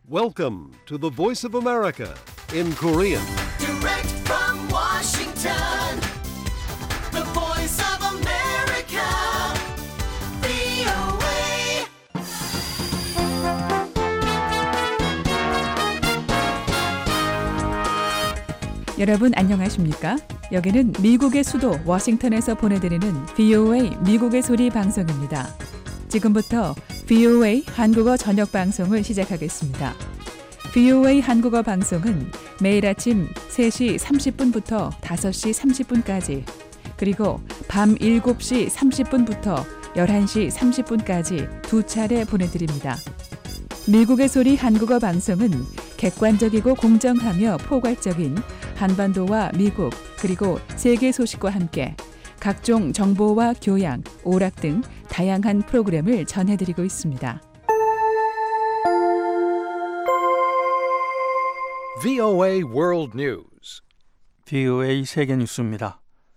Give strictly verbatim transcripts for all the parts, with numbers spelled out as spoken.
Welcome to the Voice of America in Korean. Direct from Washington, the Voice of America, 브이오에이. 여러분 안녕하십니까? 여기는 미국의 수도 워싱턴에서 보내드리는 브이오에이 미국의 소리 방송입니다. 지금부터 브이오에이 한국어 저녁 방송을 시작하겠습니다. 브이오에이 한국어 방송은 매일 아침 세 시 삼십 분부터 다섯 시 삼십 분까지 그리고 밤 일곱 시 삼십 분부터 열한 시 삼십 분까지 두 차례 보내드립니다. 미국의 소리 한국어 방송은 객관적이고 공정하며 포괄적인 한반도와 미국 그리고 세계 소식과 함께 각종 정보와 교양, 오락 등 다양한 프로그램을 전해드리고 있습니다. 브이오에이 World News. 브이오에이 세계 뉴스입니다.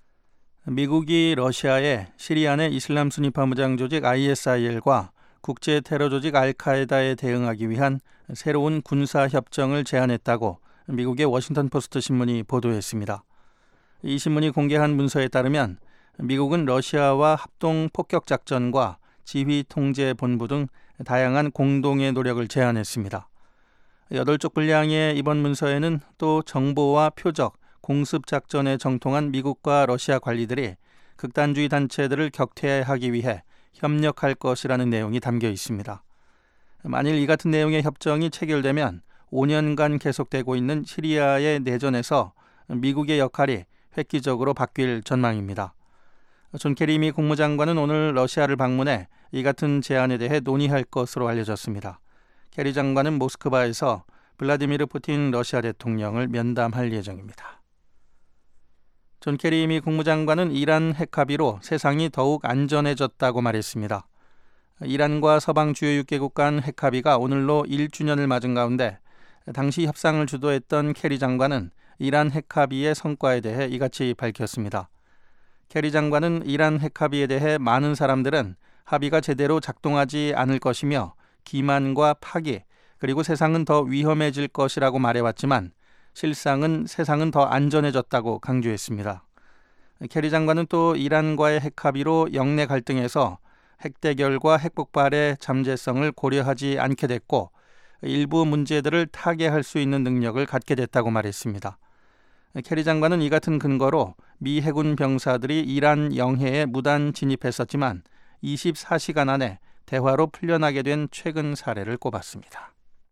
미국이 러시아에 시리아 내 이슬람 순위파 무장 조직 아이에스아이엘과 국제 테러 조직 알카에다에 대응하기 위한 새로운 군사 협정을 제안했다고 미국의 워싱턴 포스트 신문이 보도했습니다. 이 신문이 공개한 문서에 따르면 미국은 러시아와 합동 폭격 작전과 지휘 통제 본부 등 다양한 공동의 노력을 제안했습니다. 여덟 쪽 분량의 이번 문서에는 또 정보와 표적, 공습 작전에 정통한 미국과 러시아 관리들이 극단주의 단체들을 격퇴하기 위해 협력할 것이라는 내용이 담겨 있습니다. 만일 이 같은 내용의 협정이 체결되면 오 년간 계속되고 있는 시리아의 내전에서 미국의 역할이 획기적으로 바뀔 전망입니다. 존 케리 미 국무장관은 오늘 러시아를 방문해 이 같은 제안에 대해 논의할 것으로 알려졌습니다. 케리 장관은 모스크바에서 블라디미르 푸틴 러시아 대통령을 면담할 예정입니다. 존 케리 미 국무장관은 이란 핵 합의로 세상이 더욱 안전해졌다고 말했습니다. 이란과 서방 주요 육 개국 간 핵 합의가 오늘로 일 주년을 맞은 가운데 당시 협상을 주도했던 케리 장관은 이란 핵 합의의 성과에 대해 이같이 밝혔습니다. 케리 장관은 이란 핵 합의에 대해 많은 사람들은 합의가 제대로 작동하지 않을 것이며 기만과 파기 그리고 세상은 더 위험해질 것이라고 말해왔지만 실상은 세상은 더 안전해졌다고 강조했습니다. 케리 장관은 또 이란과의 핵 합의로 영내 갈등에서 핵 대결과 핵 폭발의 잠재성을 고려하지 않게 됐고 일부 문제들을 타개할 수 있는 능력을 갖게 됐다고 말했습니다. 케리 장관은 이 같은 근거로 미 해군 병사들이 이란 영해에 무단 진입했었지만 이십사 시간 안에 대화로 풀려나게 된 최근 사례를 꼽았습니다.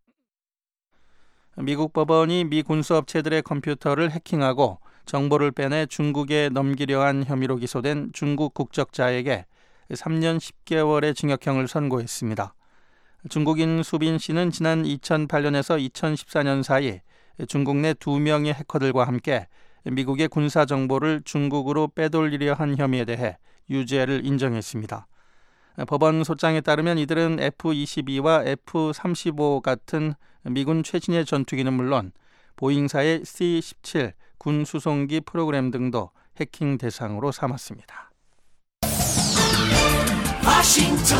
미국 법원이 미 군수업체들의 컴퓨터를 해킹하고 정보를 빼내 중국에 넘기려 한 혐의로 기소된 중국 국적자에게 삼 년 십 개월의 징역형을 선고했습니다. 중국인 수빈 씨는 지난 이천팔 년에서 이천십사 년 사이 중국 내 두 명의 해커들과 함께 미국의 군사 정보를 중국으로 빼돌리려 한 혐의에 대해 유죄를 인정했습니다. 법원 소장에 따르면 이들은 에프 이십이와 에프 삼십오 같은 미군 최신의 전투기는 물론 보잉사의 씨 십칠 군 수송기 프로그램 등도 해킹 대상으로 삼았습니다. 워싱턴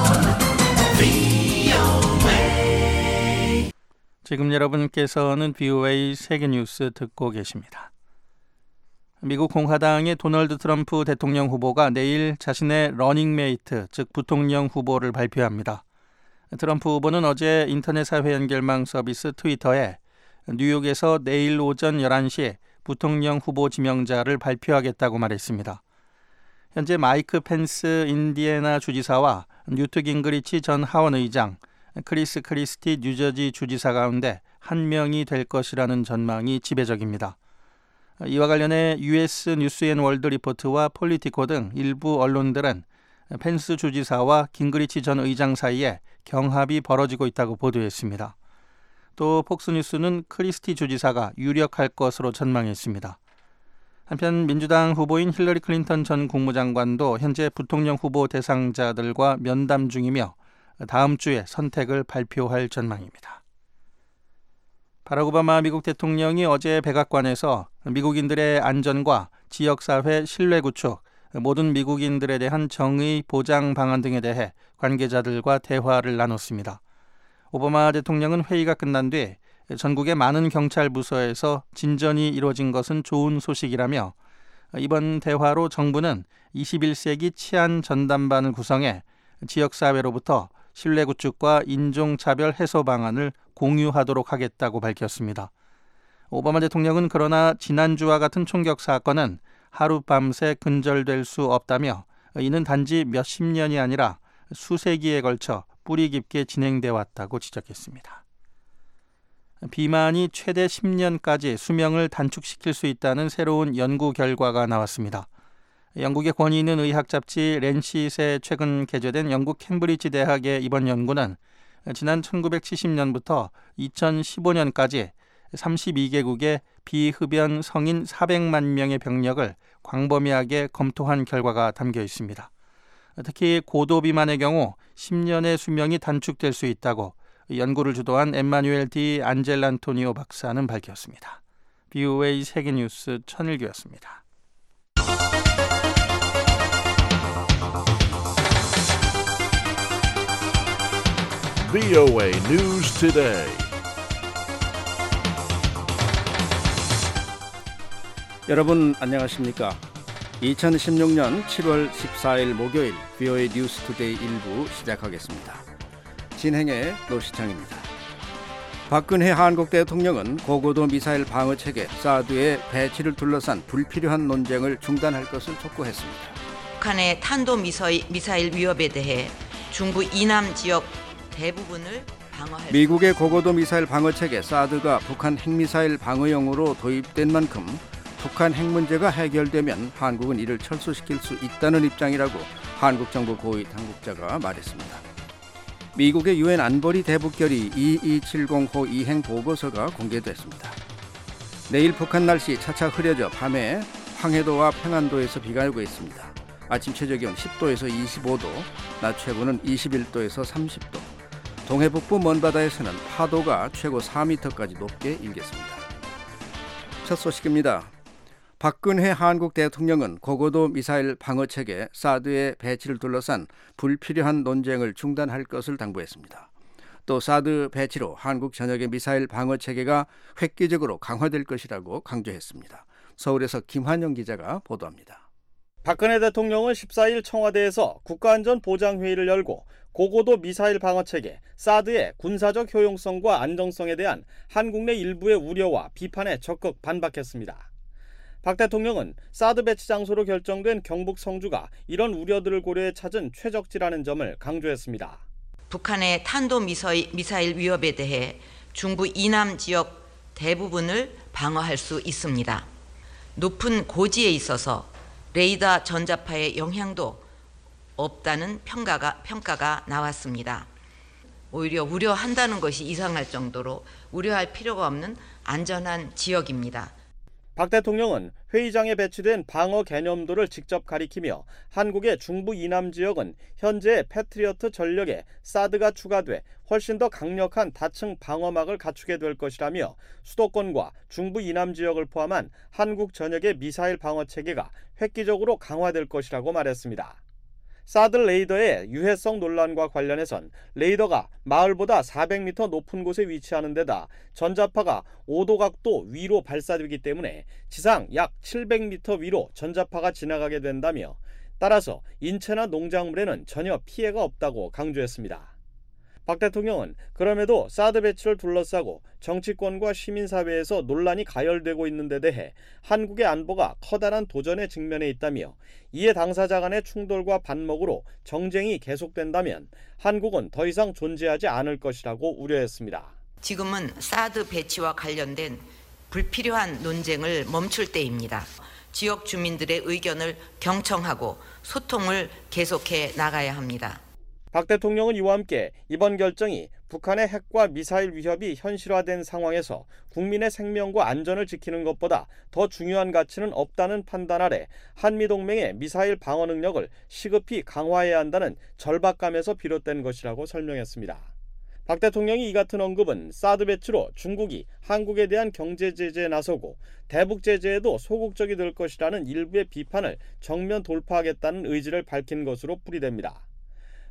브이오에이. 지금 여러분께서는 브이오에이 세계 뉴스 듣고 계십니다. 미국 공화당의 도널드 트럼프 대통령 후보가 내일 자신의 러닝메이트, 즉 부통령 후보를 발표합니다. 트럼프 후보는 어제 인터넷 사회 연결망 서비스 트위터에 뉴욕에서 내일 오전 열한 시 부통령 후보 지명자를 발표하겠다고 말했습니다. 현재 마이크 펜스 인디애나 주지사와 뉴트 깅그리치 전 하원 의장, 크리스 크리스티 뉴저지 주지사 가운데 한 명이 될 것이라는 전망이 지배적입니다. 이와 관련해 유에스 뉴스앤월드 리포트와 폴리티코 등 일부 언론들은 펜스 주지사와 깅그리치 전 의장 사이에 경합이 벌어지고 있다고 보도했습니다. 또 폭스뉴스는 크리스티 주지사가 유력할 것으로 전망했습니다. 한편 민주당 후보인 힐러리 클린턴 전 국무장관도 현재 부통령 후보 대상자들과 면담 중이며 다음 주에 선택을 발표할 전망입니다. 바락 오바마 미국 대통령이 어제 백악관에서 미국인들의 안전과 지역사회 신뢰 구축, 모든 미국인들에 대한 정의 보장 방안 등에 대해 관계자들과 대화를 나눴습니다. 오바마 대통령은 회의가 끝난 뒤 전국의 많은 경찰 부서에서 진전이 이루어진 것은 좋은 소식이라며 이번 대화로 정부는 이십일 세기 치안 전담반을 구성해 지역사회로부터 신뢰 구축과 인종차별 해소 방안을 공유하도록 하겠다고 밝혔습니다. 오바마 대통령은 그러나 지난주와 같은 총격 사건은 하룻밤새 근절될 수 없다며 이는 단지 몇십 년이 아니라 수세기에 걸쳐 뿌리 깊게 진행돼 왔다고 지적했습니다. 비만이 최대 십 년까지 수명을 단축시킬 수 있다는 새로운 연구 결과가 나왔습니다. 영국의 권위 있는 의학 잡지 랜시스에 최근 게재된 영국 캠브리지 대학의 이번 연구는 지난 천구백칠십 년부터 이천십오 년까지 삼십이 개국의 비흡연 성인 사백만 명의 병력을 광범위하게 검토한 결과가 담겨 있습니다. 특히 고도비만의 경우 십 년의 수명이 단축될 수 있다고 연구를 주도한 엠마뉴엘 디 안젤란토니오 박사는 밝혔습니다. 비오에이 세계뉴스 천일규였습니다. 비오에이 News Today. 여러분 안녕하십니까? 이천십육 년 칠월 십사일 목요일 비오에이 뉴스 투데이 일부 시작하겠습니다. 진행의 노시창입니다. 박근혜 한국 대통령은 고고도 미사일 방어체계 사드의 배치를 둘러싼 불필요한 논쟁을 중단할 것을 촉구했습니다. 북한의 탄도미사일 미사일 위협에 대해 중부 이남 지역 대부분을 방어할 미국의 고고도 미사일 방어체계 사드가 북한 핵미사일 방어용으로 도입된 만큼 북한 핵 문제가 해결되면 한국은 이를 철수시킬 수 있다는 입장이라고 한국 정부 고위 당국자가 말했습니다. 미국의 유엔 안보리 대북결의 이이칠공호 이행 보고서가 공개됐습니다. 내일 북한 날씨 차차 흐려져 밤에 황해도와 평안도에서 비가 오고 있습니다. 아침 최저기온 십 도에서 이십오 도, 낮 최고는 이십일 도에서 삼십 도. 동해북부 먼바다에서는 파도가 최고 사 미터까지 높게 일겠습니다. 첫 소식입니다. 박근혜 한국 대통령은 고고도 미사일 방어체계 사드의 배치를 둘러싼 불필요한 논쟁을 중단할 것을 당부했습니다. 또 사드 배치로 한국 전역의 미사일 방어체계가 획기적으로 강화될 것이라고 강조했습니다. 서울에서 김환영 기자가 보도합니다. 박근혜 대통령은 십사일 청와대에서 국가안전보장회의를 열고 고고도 미사일 방어체계 사드의 군사적 효용성과 안정성에 대한 한국 내 일부의 우려와 비판에 적극 반박했습니다. 박 대통령은 사드 배치 장소로 결정된 경북 성주가 이런 우려들을 고려해 찾은 최적지라는 점을 강조했습니다. 북한의 탄도미사일 미사일 위협에 대해 중부 이남 지역 대부분을 방어할 수 있습니다. 높은 고지에 있어서 레이더 전자파의 영향도 없다는 평가가, 평가가 나왔습니다. 오히려 우려한다는 것이 이상할 정도로 우려할 필요가 없는 안전한 지역입니다. 박 대통령은 회의장에 배치된 방어 개념도를 직접 가리키며 한국의 중부 이남 지역은 현재 패트리어트 전력에 사드가 추가돼 훨씬 더 강력한 다층 방어막을 갖추게 될 것이라며 수도권과 중부 이남 지역을 포함한 한국 전역의 미사일 방어 체계가 획기적으로 강화될 것이라고 말했습니다. 사드 레이더의 유해성 논란과 관련해선 레이더가 마을보다 사백 미터 높은 곳에 위치하는 데다 전자파가 오 도 각도 위로 발사되기 때문에 지상 약 칠백 미터 위로 전자파가 지나가게 된다며 따라서 인체나 농작물에는 전혀 피해가 없다고 강조했습니다. 박 대통령은 그럼에도 사드 배치를 둘러싸고 정치권과 시민사회에서 논란이 가열되고 있는 데 대해 한국의 안보가 커다란 도전에 직면해 있다며 이에 당사자 간의 충돌과 반목으로 정쟁이 계속된다면 한국은 더 이상 존재하지 않을 것이라고 우려했습니다. 지금은 사드 배치와 관련된 불필요한 논쟁을 멈출 때입니다. 지역 주민들의 의견을 경청하고 소통을 계속해 나가야 합니다. 박 대통령은 이와 함께 이번 결정이 북한의 핵과 미사일 위협이 현실화된 상황에서 국민의 생명과 안전을 지키는 것보다 더 중요한 가치는 없다는 판단 아래 한미동맹의 미사일 방어 능력을 시급히 강화해야 한다는 절박감에서 비롯된 것이라고 설명했습니다. 박 대통령이 이 같은 언급은 사드 배치로 중국이 한국에 대한 경제 제재에 나서고 대북 제재에도 소극적이 될 것이라는 일부의 비판을 정면 돌파하겠다는 의지를 밝힌 것으로 풀이됩니다.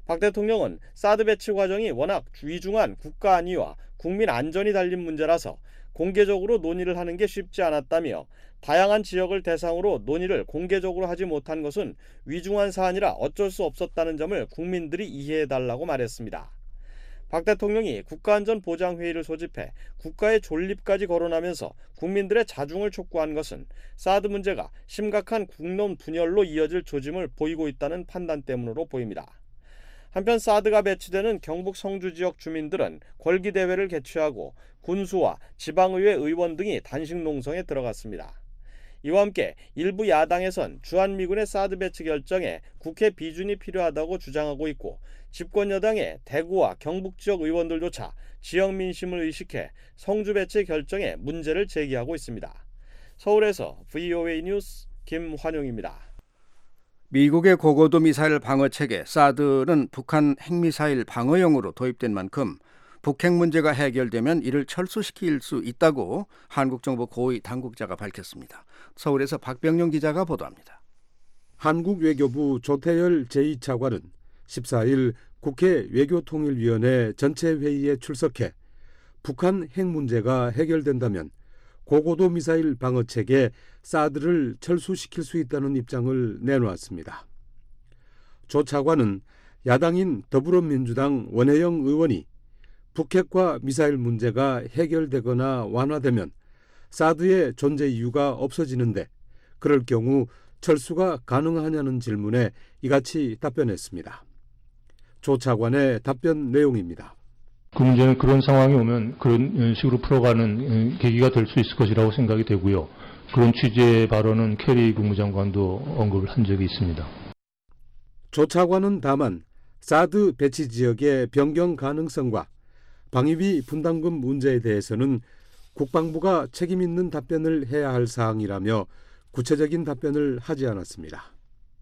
박 대통령은 사드 배치 과정이 워낙 위중한 국가 안위와 국민 안전이 달린 문제라서 공개적으로 논의를 하는 게 쉽지 않았다며 다양한 지역을 대상으로 논의를 공개적으로 하지 못한 것은 위중한 사안이라 어쩔 수 없었다는 점을 국민들이 이해해달라고 말했습니다. 박 대통령이 국가안전보장회의를 소집해 국가의 존립까지 거론하면서 국민들의 자중을 촉구한 것은 사드 문제가 심각한 국론 분열로 이어질 조짐을 보이고 있다는 판단 때문으로 보입니다. 한편 사드가 배치되는 경북 성주 지역 주민들은 걸기대회를 개최하고 군수와 지방의회 의원 등이 단식 농성에 들어갔습니다. 이와 함께 일부 야당에선 주한미군의 사드 배치 결정에 국회 비준이 필요하다고 주장하고 있고 집권여당의 대구와 경북 지역 의원들조차 지역 민심을 의식해 성주 배치 결정에 문제를 제기하고 있습니다. 서울에서 브이오에이 뉴스 김환용입니다. 미국의 고고도 미사일 방어체계 사드는 북한 핵미사일 방어용으로 도입된 만큼 북핵 문제가 해결되면 이를 철수시킬 수 있다고 한국 정부 고위 당국자가 밝혔습니다. 서울에서 박병용 기자가 보도합니다. 한국 외교부 조태열 제이 차관은 십사일 국회 외교통일위원회 전체 회의에 출석해 북한 핵 문제가 해결된다면 고고도 미사일 방어체계 사드를 철수시킬 수 있다는 입장을 내놓았습니다. 조 차관은 야당인 더불어민주당 원혜영 의원이 북핵과 미사일 문제가 해결되거나 완화되면 사드의 존재 이유가 없어지는데 그럴 경우 철수가 가능하냐는 질문에 이같이 답변했습니다. 조 차관의 답변 내용입니다. 그 문제는 그런 상황이 오면 그런 식으로 풀어가는 계기가 될 수 있을 것이라고 생각이 되고요. 그런 취지의 발언은 캐리 국무장관도 언급을 한 적이 있습니다. 조 차관은 다만 사드 배치 지역의 변경 가능성과 방위비 분담금 문제에 대해서는 국방부가 책임 있는 답변을 해야 할 사항이라며 구체적인 답변을 하지 않았습니다.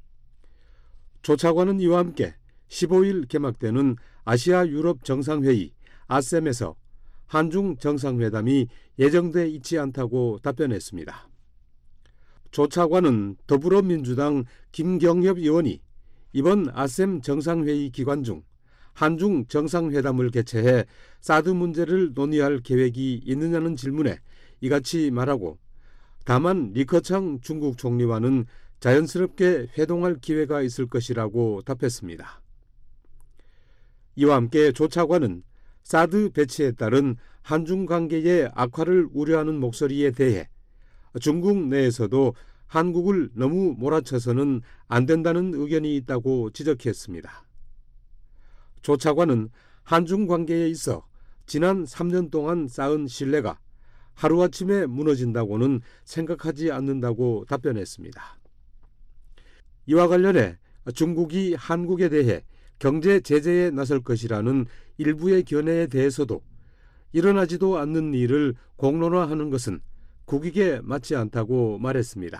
조 차관은 이와 함께 십오일 개막되는 아시아 유럽 정상회의 아셈에서 한중 정상회담이 예정돼 있지 않다고 답변했습니다. 조 차관은 더불어민주당 김경협 의원이 이번 아셈 정상회의 기간 중 한중 정상회담을 개최해 사드 문제를 논의할 계획이 있느냐는 질문에 이같이 말하고 다만 리커창 중국 총리와는 자연스럽게 회동할 기회가 있을 것이라고 답했습니다. 이와 함께 조 차관은 사드 배치에 따른 한중 관계의 악화를 우려하는 목소리에 대해 중국 내에서도 한국을 너무 몰아쳐서는 안 된다는 의견이 있다고 지적했습니다. 조 차관은 한중 관계에 있어 지난 삼 년 동안 쌓은 신뢰가 하루아침에 무너진다고는 생각하지 않는다고 답변했습니다. 이와 관련해 중국이 한국에 대해 경제 제재에 나설 것이라는 일부의 견해에 대해서도 일어나지도 않는 일을 공론화하는 것은 국익에 맞지 않다고 말했습니다.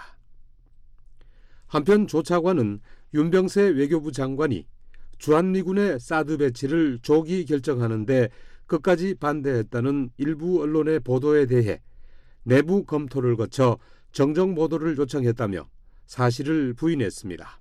한편 조 차관은 윤병세 외교부 장관이 주한미군의 사드 배치를 조기 결정하는데 끝까지 반대했다는 일부 언론의 보도에 대해 내부 검토를 거쳐 정정 보도를 요청했다며 사실을 부인했습니다.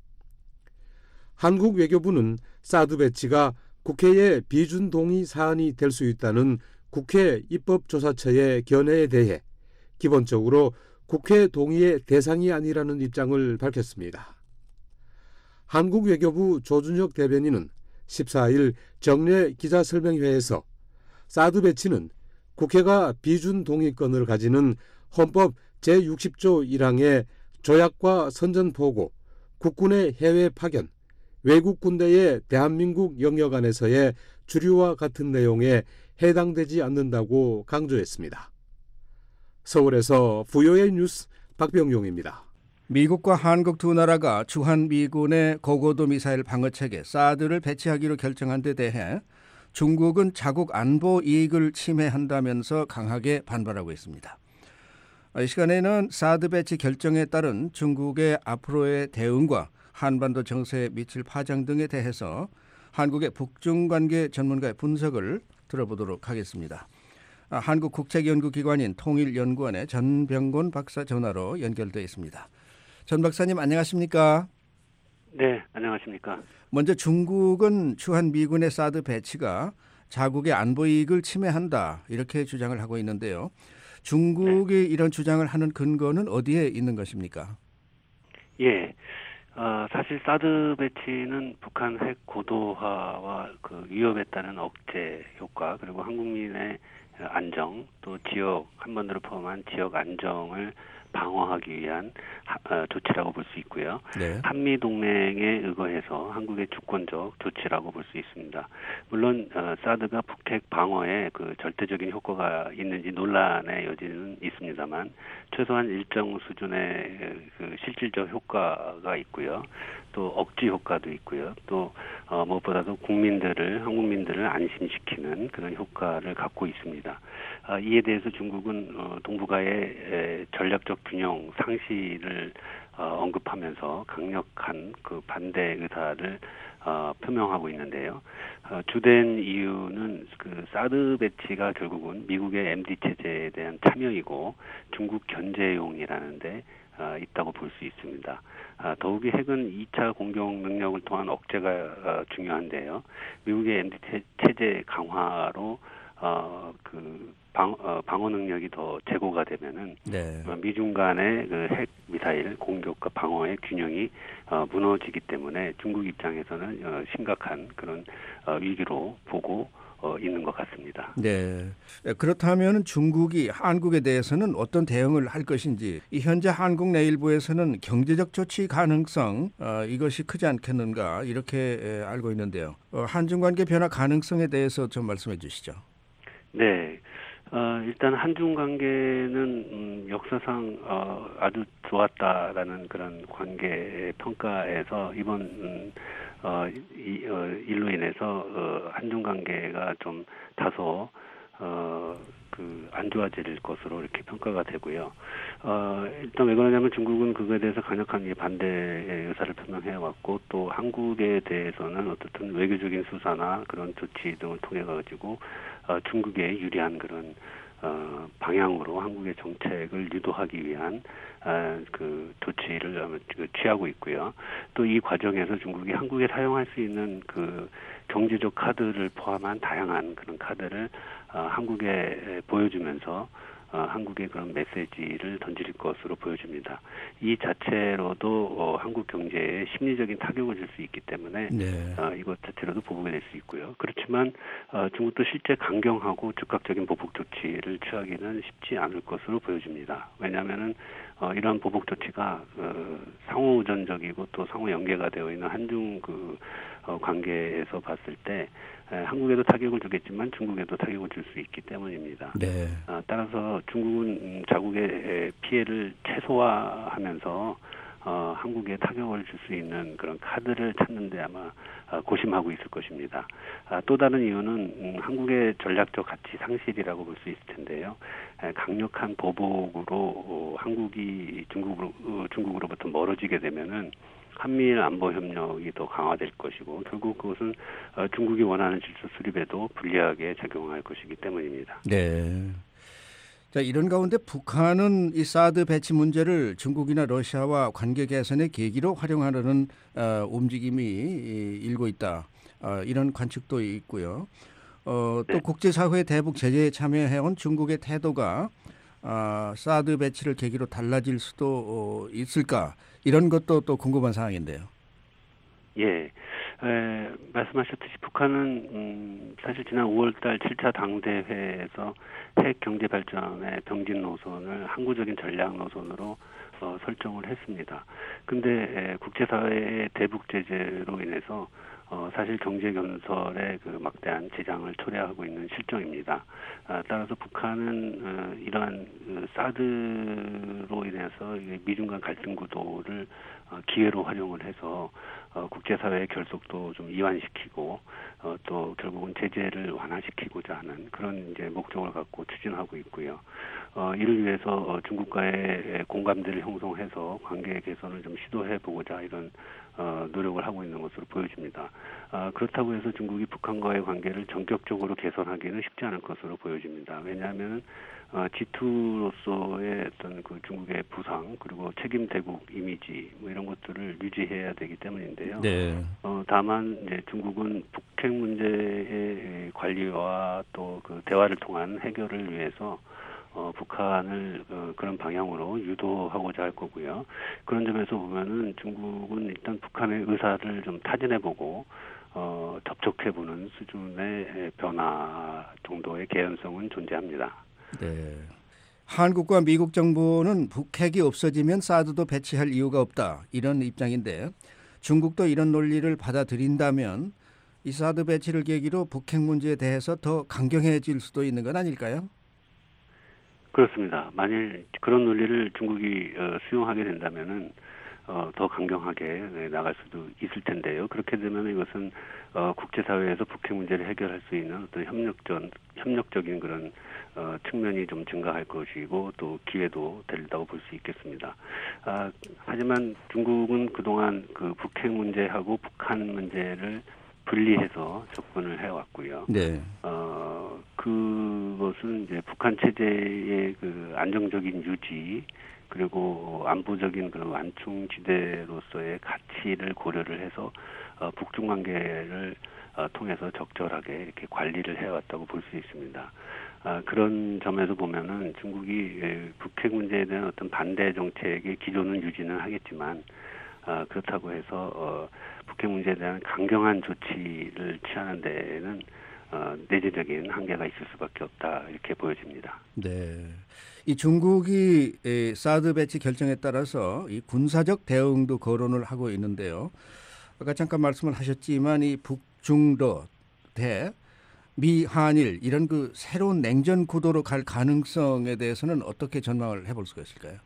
한국 외교부는 사드 배치가 국회의 비준 동의 사안이 될 수 있다는 국회 입법조사처의 견해에 대해 기본적으로 국회 동의의 대상이 아니라는 입장을 밝혔습니다. 한국 외교부 조준혁 대변인은 십사일 정례 기자설명회에서 사드 배치는 국회가 비준 동의권을 가지는 헌법 제육십조 일항의 조약과 선전포고, 국군의 해외 파견, 외국 군대의 대한민국 영역 안에서의 주류와 같은 내용에 해당되지 않는다고 강조했습니다. 서울에서 브이오에이 뉴스 박병용입니다. 미국과 한국 두 나라가 주한미군의 고고도 미사일 방어체계 사드를 배치하기로 결정한 데 대해 중국은 자국 안보 이익을 침해한다면서 강하게 반발하고 있습니다. 이 시간에는 사드 배치 결정에 따른 중국의 앞으로의 대응과 한반도 정세에 미칠 파장 등에 대해서 한국의 북중관계 전문가의 분석을 들어보도록 하겠습니다. 한국국책연구기관인 통일연구원의 전병곤 박사 전화로 연결되어 있습니다. 전 박사님 안녕하십니까? 네, 안녕하십니까. 먼저 중국은 주한 미군의 사드 배치가 자국의 안보 이익을 침해한다 이렇게 주장을 하고 있는데요. 중국이 네. 이런 주장을 하는 근거는 어디에 있는 것입니까? 예, 어, 사실 사드 배치는 북한 핵 고도화와 그 위협에 따른 억제 효과 그리고 한국민의 안정 또 지역 한반도를 포함한 지역 안정을 방어하기 위한 하, 어, 조치라고 볼 수 있고요. 네. 한미 동맹에 의거해서 한국의 주권적 조치라고 볼 수 있습니다. 물론 어, 사드가 북핵 방어에 그 절대적인 효과가 있는지 논란의 여지는 있습니다만 최소한 일정 수준의 그 실질적 효과가 있고요. 또 억지 효과도 있고요. 또 어, 무엇보다도 국민들을 한국민들을 안심시키는 그런 효과를 갖고 있습니다. 아, 이에 대해서 중국은 어, 동북아의 에, 전략적 균형 상실을 어, 언급하면서 강력한 그 반대 의사를 어, 표명하고 있는데요. 어, 주된 이유는 그 사드 배치가 결국은 미국의 엠디 체제에 대한 참여이고 중국 견제용이라는데 어, 있다고 볼 수 있습니다. 아, 더욱이 핵은 이 차 공격 능력을 통한 억제가 어, 중요한데요. 미국의 엠디 체제 강화로 어, 그 방, 어, 방어 능력이 더 제고가 되면은 네. 미중 간의 그 핵 미사일 공격과 방어의 균형이 어, 무너지기 때문에 중국 입장에서는 어, 심각한 그런 어, 위기로 보고 어, 있는 것 같습니다. 네. 그렇다면 중국이 한국에 대해서는 어떤 대응을 할 것인지 이 현재 한국 내일부에서는 경제적 조치 가능성 어, 이것이 크지 않겠는가 이렇게 에, 알고 있는데요. 어, 한중 관계 변화 가능성에 대해서 좀 말씀해 주시죠. 네. 어, 일단 한중 관계는 음, 역사상 어, 아주 좋았다라는 그런 관계 평가에서 이번 음, 어, 이, 어, 일로 인해서 어, 한중 관계가 좀 다소 어, 그 안 좋아질 것으로 이렇게 평가가 되고요. 어, 일단 왜 그러냐면 중국은 그거에 대해서 강력한 반대의 의사를 표명해왔고 또 한국에 대해서는 어떻든 외교적인 수사나 그런 조치 등을 통해 가지고 어, 중국에 유리한 그런 어, 방향으로 한국의 정책을 유도하기 위한 어, 그 조치를 취하고 있고요. 또 이 과정에서 중국이 한국에 사용할 수 있는 그 경제적 카드를 포함한 다양한 그런 카드를 어, 한국에 보여주면서 어, 한국의 그런 메시지를 던질 것으로 보여집니다. 이 자체로도 어, 한국 경제에 심리적인 타격을 줄 수 있기 때문에 네. 어, 이것 자체로도 보복이 될 수 있고요. 그렇지만 어, 중국도 실제 강경하고 즉각적인 보복 조치를 취하기는 쉽지 않을 것으로 보여집니다. 왜냐하면은 어, 이러한 보복 조치가 어, 상호 의존적이고 또 상호 연계가 되어 있는 한중 그 어, 관계에서 봤을 때 에, 한국에도 타격을 주겠지만 중국에도 타격을 줄 수 있기 때문입니다. 네. 어, 따라서 중국은 음, 자국의 피해를 최소화하면서 어, 한국에 타격을 줄 수 있는 그런 카드를 찾는데 아마 어, 고심하고 있을 것입니다. 아, 또 다른 이유는 음, 한국의 전략적 가치 상실이라고 볼 수 있을 텐데요. 에, 강력한 보복으로 어, 한국이 중국으로, 어, 중국으로부터 멀어지게 되면은 한미일 안보 협력이 더 강화될 것이고 결국 그것은 어, 중국이 원하는 질서 수립에도 불리하게 작용할 것이기 때문입니다. 네. 자, 이런 가운데 북한은 이 사드 배치 문제를 중국이나 러시아와 관계 개선의 계기로 활용하려는 어, 움직임이 일고 있다. 어, 이런 관측도 있고요. 어, 또 네. 국제사회 대북 제재에 참여해온 중국의 태도가 어, 사드 배치를 계기로 달라질 수도 어, 있을까? 이런 것도 또 궁금한 사항인데요. 예. 에, 말씀하셨듯이 북한은 음, 사실 지난 오월달 칠 차 당대회에서 핵 경제 발전의 병진 노선을 항구적인 전략 노선으로 어, 설정을 했습니다. 근데 에, 국제사회의 대북 제재로 인해서 어, 사실 경제 건설에 그 막대한 지장을 초래하고 있는 실정입니다. 아, 따라서 북한은 어, 이러한 그 사드로 인해서 미중 간 갈등 구도를 어, 기회로 활용을 해서 어, 국제사회의 결속도 좀 이완시키고 어, 또 결국은 제재를 완화시키고자 하는 그런 이제 목적을 갖고 추진하고 있고요. 어, 이를 위해서 어, 중국과의 공감대를 형성해서 관계 개선을 좀 시도해 보고자 이런 어, 노력을 하고 있는 것으로 보여집니다. 아, 그렇다고 해서 중국이 북한과의 관계를 전격적으로 개선하기는 쉽지 않을 것으로 보여집니다. 왜냐하면 어, 지투로서의 어떤 그 중국의 부상 그리고 책임 대국 이미지 뭐 이런 것들을 유지해야 되기 때문인데요. 네. 어, 다만 이제 중국은 북핵 문제의 관리와 또 그 대화를 통한 해결을 위해서 어, 북한을 어, 그런 방향으로 유도하고자 할 거고요. 그런 점에서 보면은 중국은 일단 북한의 의사를 좀 타진해보고 어, 접촉해보는 수준의 변화 정도의 개연성은 존재합니다. 네. 한국과 미국 정부는 북핵이 없어지면 사드도 배치할 이유가 없다 이런 입장인데 중국도 이런 논리를 받아들인다면 이 사드 배치를 계기로 북핵 문제에 대해서 더 강경해질 수도 있는 건 아닐까요? 그렇습니다. 만일 그런 논리를 중국이 어, 수용하게 된다면은 어, 더 강경하게 네, 나갈 수도 있을 텐데요. 그렇게 되면 이것은 어, 국제사회에서 북핵 문제를 해결할 수 있는 어떤 협력전, 협력적인 그런 어, 측면이 좀 증가할 것이고 또 기회도 된다고 볼 수 있겠습니다. 아, 하지만 중국은 그동안 그 북핵 문제하고 북한 문제를 분리해서 접근을 해왔고요. 네. 어, 그것은 이제 북한 체제의 그 안정적인 유지 그리고 안보적인 그런 완충지대로서의 가치를 고려를 해서 어, 북중 관계를 어, 통해서 적절하게 이렇게 관리를 해왔다고 볼 수 있습니다. 아, 그런 점에서 보면은 중국이 에, 북핵 문제에 대한 어떤 반대 정책의 기조는 유지는 하겠지만 아, 그렇다고 해서 어, 북핵 문제에 대한 강경한 조치를 취하는 데에는 어, 내재적인 한계가 있을 수밖에 없다 이렇게 보여집니다. 네, 이 중국이 에, 사드 배치 결정에 따라서 이 군사적 대응도 거론을 하고 있는데요. 아까 잠깐 말씀을 하셨지만 이 북중러 대 미한일 이런 그 새로운 냉전 구도로 갈 가능성에 대해서는 어떻게 전망을 해볼 수가 있을까요?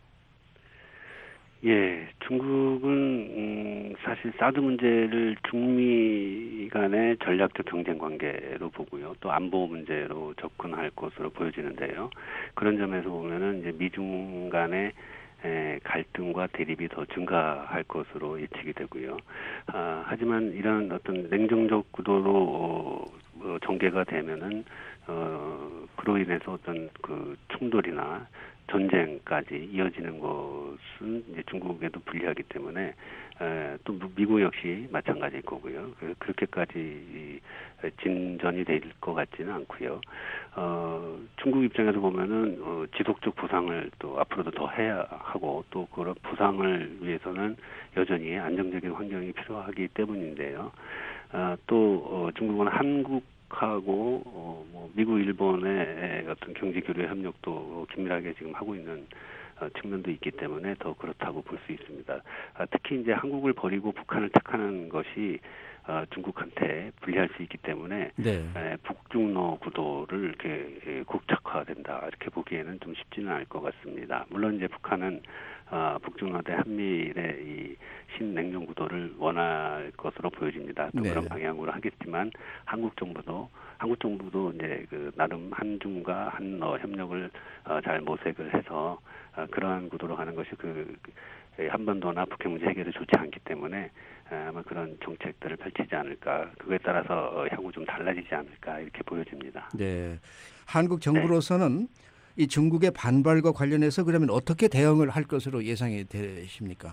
예, 중국은 음, 사실 사드 문제를 중미 간의 전략적 경쟁 관계로 보고요. 또 안보 문제로 접근할 것으로 보여지는데요. 그런 점에서 보면은 이제 미중 간의 에, 갈등과 대립이 더 증가할 것으로 예측이 되고요. 아, 하지만 이런 어떤 냉정적 구도로 어, 어, 전개가 되면은 어, 그로 인해서 어떤 그 충돌이나 전쟁까지 이어지는 것은 이제 중국에도 불리하기 때문에 에, 또 미국 역시 마찬가지일 거고요. 그렇게까지 진전이 될 것 같지는 않고요. 어, 중국 입장에서 보면은 어, 지속적 부상을 또 앞으로도 더 해야 하고 또 그런 부상을 위해서는 여전히 안정적인 환경이 필요하기 때문인데요. 어, 또 어, 중국은 한국 하고 어, 뭐 미국, 일본의 어떤 경제 교류 협력도 긴밀하게 지금 하고 있는 어, 측면도 있기 때문에 더 그렇다고 볼 수 있습니다. 아, 특히 이제 한국을 버리고 북한을 택하는 것이 어, 중국한테 불리할 수 있기 때문에 네. 에, 북중러 구도를 이렇게 에, 국착화된다 이렇게 보기에는 좀 쉽지는 않을 것 같습니다. 물론 이제 북한은 어, 북중러 대 한미일의 이 신냉전 구도를 원할 것으로 보여집니다. 또 네. 그런 방향으로 하겠지만 한국 정부도 한국 정부도 이제 그 나름 한중과 한러 협력을 어, 잘 모색을 해서 어, 그러한 구도로 가는 것이 그 한반도나 북핵 문제 해결에 좋지 않기 때문에 아마 그런 정책들을 펼치지 않을까. 그거에 따라서 향후 좀 달라지지 않을까 이렇게 보여집니다. 네, 한국 정부로서는 네. 이 중국의 반발과 관련해서 그러면 어떻게 대응을 할 것으로 예상이 되십니까?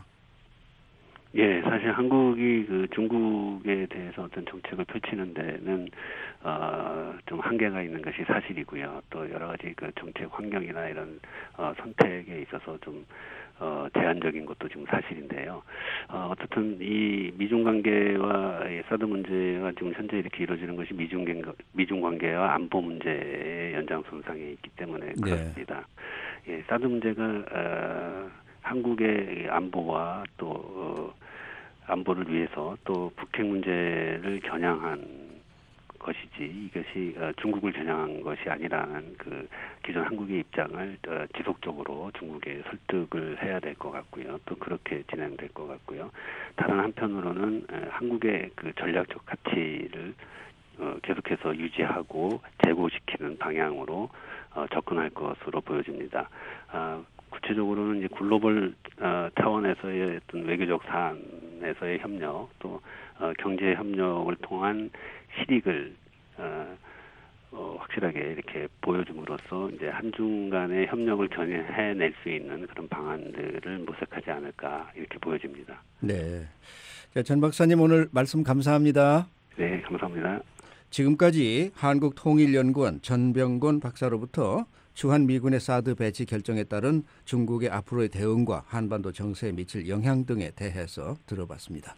예, 사실 한국이 그 중국에 대해서 어떤 정책을 펼치는 데는 어, 좀 한계가 있는 것이 사실이고요. 또 여러 가지 그 정책 환경이나 이런 어, 선택에 있어서 좀 어, 제한적인 것도 지금 사실인데요. 어, 어쨌든 이 미중 관계와 이 사드 문제가 지금 현재 이렇게 이루어지는 것이 미중 미중 관계와 안보 문제의 연장선상에 있기 때문에 그렇습니다. 네. 예, 사드 문제가 어, 한국의 안보와 또 어, 안보를 위해서 또 북핵 문제를 겨냥한 것이지 이것이 어, 중국을 겨냥한 것이 아니라는 그 기존 한국의 입장을 어, 지속적으로 중국에 설득을 해야 될 것 같고요. 또 그렇게 진행될 것 같고요. 다른 한편으로는 에, 한국의 그 전략적 가치를 어, 계속해서 유지하고 제고시키는 방향으로 어, 접근할 것으로 보여집니다. 아, 구체적으로는 이제 글로벌 어, 차원에서의 어떤 외교적 사안 부분에서의 협력, 또 어, 경제 협력을 통한 실익을 어, 어, 확실하게 이렇게 보여줌으로써 이제 한중 간의 협력을 견인해낼 수 있는 그런 방안들을 모색하지 않을까 이렇게 보여집니다. 네, 자, 전 박사님 오늘 말씀 감사합니다. 네, 감사합니다. 지금까지 한국통일연구원 전병곤 박사로부터 주한미군의 사드 배치 결정에 따른 중국의 앞으로의 대응과 한반도 정세에 미칠 영향 등에 대해서 들어봤습니다.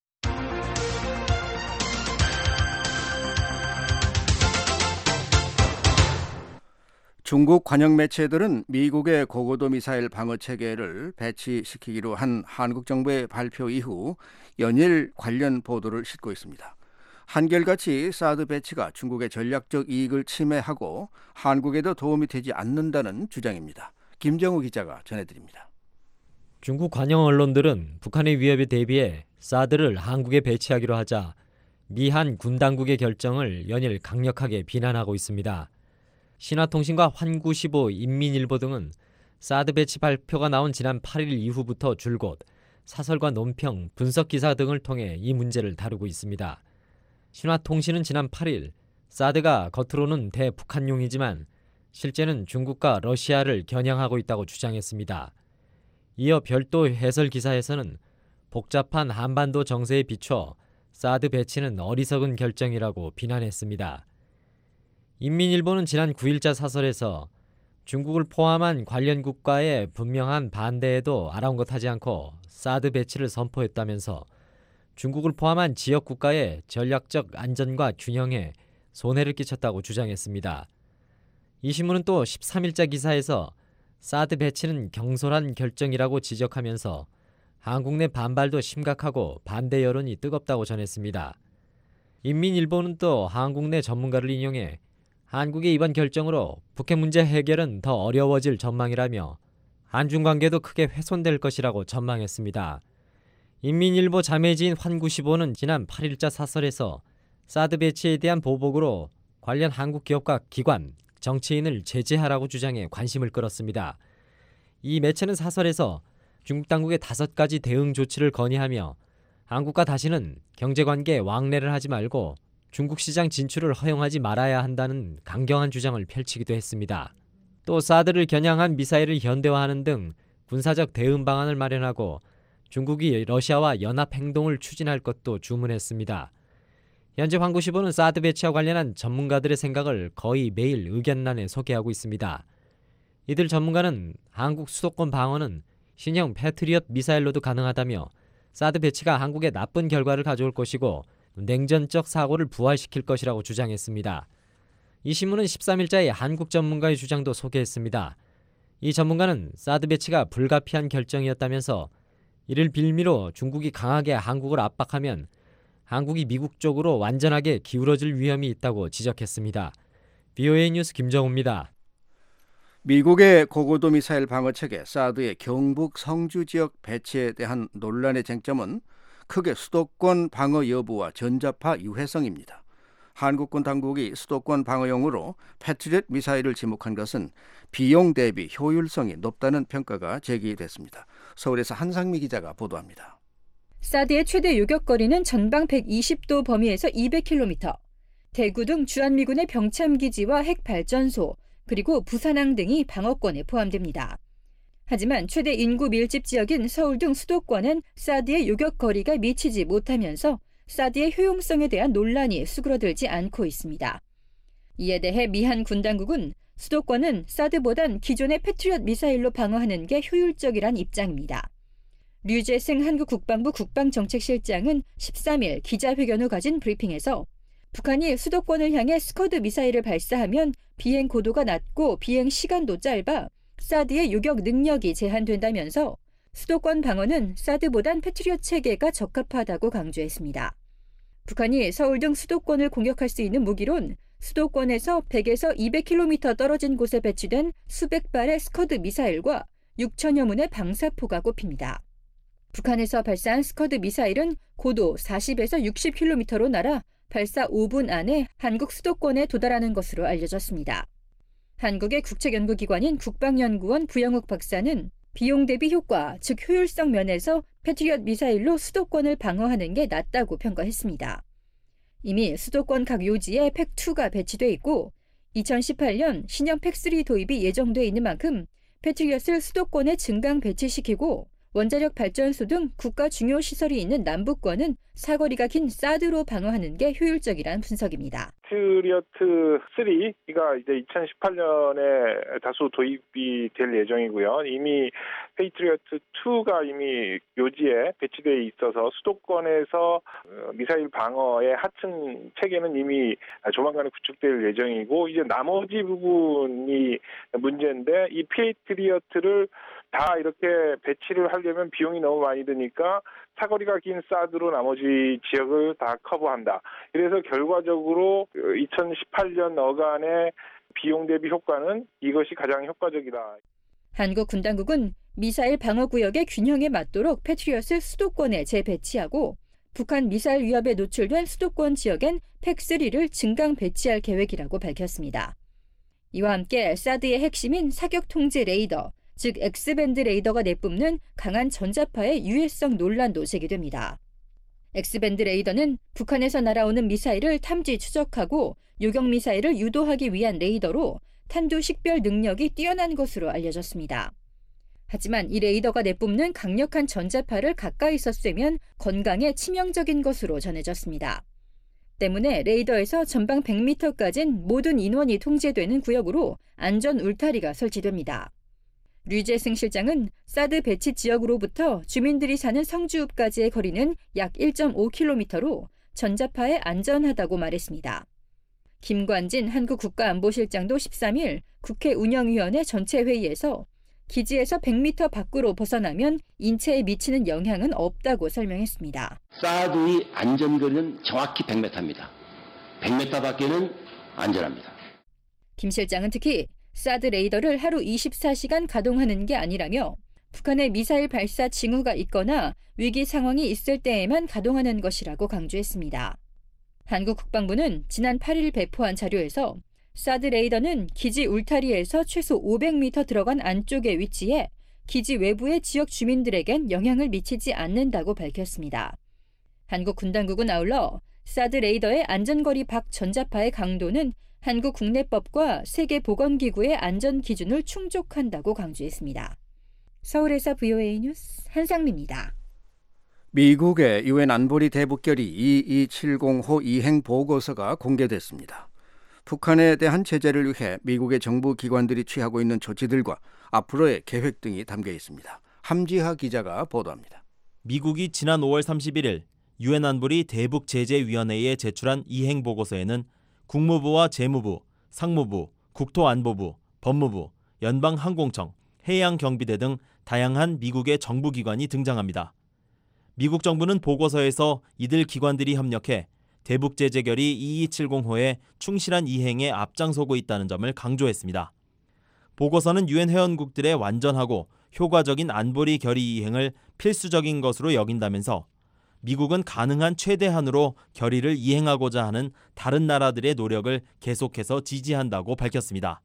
중국 관영 매체들은 미국의 고고도 미사일 방어 체계를 배치시키기로 한 한국 정부의 발표 이후 연일 관련 보도를 싣고 있습니다. 한결같이 사드 배치가 중국의 전략적 이익을 침해하고 한국에도 도움이 되지 않는다는 주장입니다. 김정우 기자가 전해드립니다. 중국 관영 언론들은 북한의 위협에 대비해 사드를 한국에 배치하기로 하자 미한 군 당국의 결정을 연일 강력하게 비난하고 있습니다. 신화통신과 환구십오, 인민일보 등은 사드 배치 발표가 나온 지난 팔 일 이후부터 줄곧 사설과 논평, 분석 기사 등을 통해 이 문제를 다루고 있습니다. 신화통신은 지난 팔 일 사드가 겉으로는 대북한용이지만 실제는 중국과 러시아를 겨냥하고 있다고 주장했습니다. 이어 별도 해설 기사에서는 복잡한 한반도 정세에 비춰 사드 배치는 어리석은 결정이라고 비난했습니다. 인민일보는 지난 구 일자 사설에서 중국을 포함한 관련 국가의 분명한 반대에도 아랑곳하지 않고 사드 배치를 선포했다면서 중국을 포함한 지역 국가의 전략적 안전과 균형에 손해를 끼쳤다고 주장했습니다. 이 신문은 또 십삼 일자 기사에서 사드 배치는 경솔한 결정이라고 지적하면서 한국 내 반발도 심각하고 반대 여론이 뜨겁다고 전했습니다. 인민일보는 또 한국 내 전문가를 인용해 한국의 이번 결정으로 북핵 문제 해결은 더 어려워질 전망이라며 한중 관계도 크게 훼손될 것이라고 전망했습니다. 인민일보 자매지인 환구십오는 지난 팔 일자 사설에서 사드 배치에 대한 보복으로 관련 한국 기업과 기관, 정치인을 제재하라고 주장해 관심을 끌었습니다. 이 매체는 사설에서 중국 당국의 다섯 가지 대응 조치를 건의하며 한국과 다시는 경제관계 왕래를 하지 말고 중국 시장 진출을 허용하지 말아야 한다는 강경한 주장을 펼치기도 했습니다. 또 사드를 겨냥한 미사일을 현대화하는 등 군사적 대응 방안을 마련하고 중국이 러시아와 연합 행동을 추진할 것도 주문했습니다. 현재 환구십오는 사드 배치와 관련한 전문가들의 생각을 거의 매일 의견란에 소개하고 있습니다. 이들 전문가는 한국 수도권 방어는 신형 패트리엇 미사일로도 가능하다며 사드 배치가 한국에 나쁜 결과를 가져올 것이고 냉전적 사고를 부활시킬 것이라고 주장했습니다. 이 신문은 십삼 일자에 한국 전문가의 주장도 소개했습니다. 이 전문가는 사드 배치가 불가피한 결정이었다면서 이를 빌미로 중국이 강하게 한국을 압박하면 한국이 미국 쪽으로 완전하게 기울어질 위험이 있다고 지적했습니다. 비오에이 뉴스 김정우입니다. 미국의 고고도 미사일 방어 체계 사드의 경북 성주 지역 배치에 대한 논란의 쟁점은 크게 수도권 방어 여부와 전자파 유해성입니다. 한국군 당국이 수도권 방어용으로 패트리엇 미사일을 지목한 것은 비용 대비 효율성이 높다는 평가가 제기됐습니다. 서울에서 한상미 기자가 보도합니다. 사드의 최대 요격거리는 전방 백이십 도 범위에서 이백 킬로미터, 대구 등 주한미군의 병참기지와 핵발전소, 그리고 부산항 등이 방어권에 포함됩니다. 하지만 최대 인구 밀집 지역인 서울 등 수도권은 사드의 요격거리가 미치지 못하면서 사드의 효용성에 대한 논란이 수그러들지 않고 있습니다. 이에 대해 미한 군 당국은 수도권은 사드보단 기존의 패트리엇 미사일로 방어하는 게 효율적이란 입장입니다. 류재승 한국 국방부 국방정책실장은 십삼 일 기자회견 후 가진 브리핑에서 북한이 수도권을 향해 스커드 미사일을 발사하면 비행 고도가 낮고 비행 시간도 짧아 사드의 요격 능력이 제한된다면서 수도권 방어는 사드보단 패트리엇 체계가 적합하다고 강조했습니다. 북한이 서울 등 수도권을 공격할 수 있는 무기론 수도권에서 백에서 이백 킬로미터 떨어진 곳에 배치된 수백 발의 스커드 미사일과 육천여 문의 방사포가 꼽힙니다. 북한에서 발사한 스커드 미사일은 고도 사십에서 육십 킬로미터로 날아 발사 오 분 안에 한국 수도권에 도달하는 것으로 알려졌습니다. 한국의 국책연구기관인 국방연구원 부영욱 박사는 비용 대비 효과, 즉 효율성 면에서 패트리엇 미사일로 수도권을 방어하는 게 낫다고 평가했습니다. 이미 수도권 각 요지에 팩이가 배치돼 있고 이천십팔 년 신형 팩삼 도입이 예정돼 있는 만큼 패트리엇을 수도권에 증강 배치시키고 원자력 발전소 등 국가 중요 시설이 있는 남부권은 사거리가 긴 사드로 방어하는 게 효율적이란 분석입니다. 패트리어트 삼가 이제 이천십팔 년에 다수 도입이 될 예정이고요. 이미 패트리어트 이가 이미 요지에 배치되어 있어서 수도권에서 미사일 방어의 하층 체계는 이미 조만간에 구축될 예정이고 이제 나머지 부분이 문제인데 이 패트리어트를 다 이렇게 배치를 하려면 비용이 너무 많이 드니까 사거리가 긴 사드로 나머지 지역을 다 커버한다. 그래서 결과적으로 이천십팔 년 어간의 비용 대비 효과는 이것이 가장 효과적이다. 한국 군 당국은 미사일 방어 구역의 균형에 맞도록 패트리엇을 수도권에 재배치하고 북한 미사일 위협에 노출된 수도권 지역엔 팩삼을 증강 배치할 계획이라고 밝혔습니다. 이와 함께 사드의 핵심인 사격 통제 레이더, 즉 X밴드 레이더가 내뿜는 강한 전자파의 유해성 논란도 제기됩니다. X밴드 레이더는 북한에서 날아오는 미사일을 탐지 추적하고 요격 미사일을 유도하기 위한 레이더로 탄두 식별 능력이 뛰어난 것으로 알려졌습니다. 하지만 이 레이더가 내뿜는 강력한 전자파를 가까이서 쐬면 건강에 치명적인 것으로 전해졌습니다. 때문에 레이더에서 전방 백 미터까지는 모든 인원이 통제되는 구역으로 안전 울타리가 설치됩니다. 류재승 실장은 사드 배치 지역으로부터 주민들이 사는 성주읍까지의 거리는 약 일 점 오 킬로미터로 전자파에 안전하다고 말했습니다. 김관진 한국 국가안보실장도 십삼 일 국회 운영위원회 전체 회의에서 기지에서 백 미터 밖으로 벗어나면 인체에 미치는 영향은 없다고 설명했습니다. 사드의 안전거리는 정확히 백 미터입니다. 백 미터 밖에는 안전합니다. 김 실장은 특히 사드 레이더를 하루 이십사 시간 가동하는 게 아니라며 북한의 미사일 발사 징후가 있거나 위기 상황이 있을 때에만 가동하는 것이라고 강조했습니다. 한국 국방부는 지난 팔 일 배포한 자료에서 사드 레이더는 기지 울타리에서 최소 오백 미터 들어간 안쪽에 위치해 기지 외부의 지역 주민들에겐 영향을 미치지 않는다고 밝혔습니다. 한국 군 당국은 아울러 사드 레이더의 안전거리 밖 전자파의 강도는 한국 국내법과 세계보건기구의 안전 기준을 충족한다고 강조했습니다. 서울에서 브이오에이 뉴스 한상미입니다. 미국의 유엔 안보리 대북결의 이이칠공호 이행 보고서가 공개됐습니다. 북한에 대한 제재를 위해 미국의 정부 기관들이 취하고 있는 조치들과 앞으로의 계획 등이 담겨 있습니다. 함지하 기자가 보도합니다. 미국이 지난 오월 삼십일일 유엔 안보리 대북제재위원회에 제출한 이행 보고서에는 국무부와 재무부, 상무부, 국토안보부, 법무부, 연방항공청, 해양경비대 등 다양한 미국의 정부기관이 등장합니다. 미국 정부는 보고서에서 이들 기관들이 협력해 대북제재결의 이이칠공호의 충실한 이행에 앞장서고 있다는 점을 강조했습니다. 보고서는 유엔 회원국들의 완전하고 효과적인 안보리 결의 이행을 필수적인 것으로 여긴다면서 미국은 가능한 최대한으로 결의를 이행하고자 하는 다른 나라들의 노력을 계속해서 지지한다고 밝혔습니다.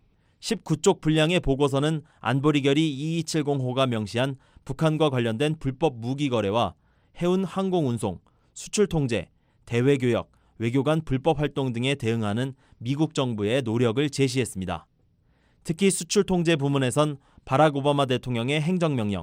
십구 쪽 분량의 보고서는 안보리 결의 이이칠공호가 명시한 북한과 관련된 불법 무기 거래와 해운 항공 운송, 수출 통제, 대외 교역, 외교관 불법 활동 등에 대응하는 미국 정부의 노력을 제시했습니다. 특히 수출 통제 부문에선 바락 오바마 대통령의 행정명령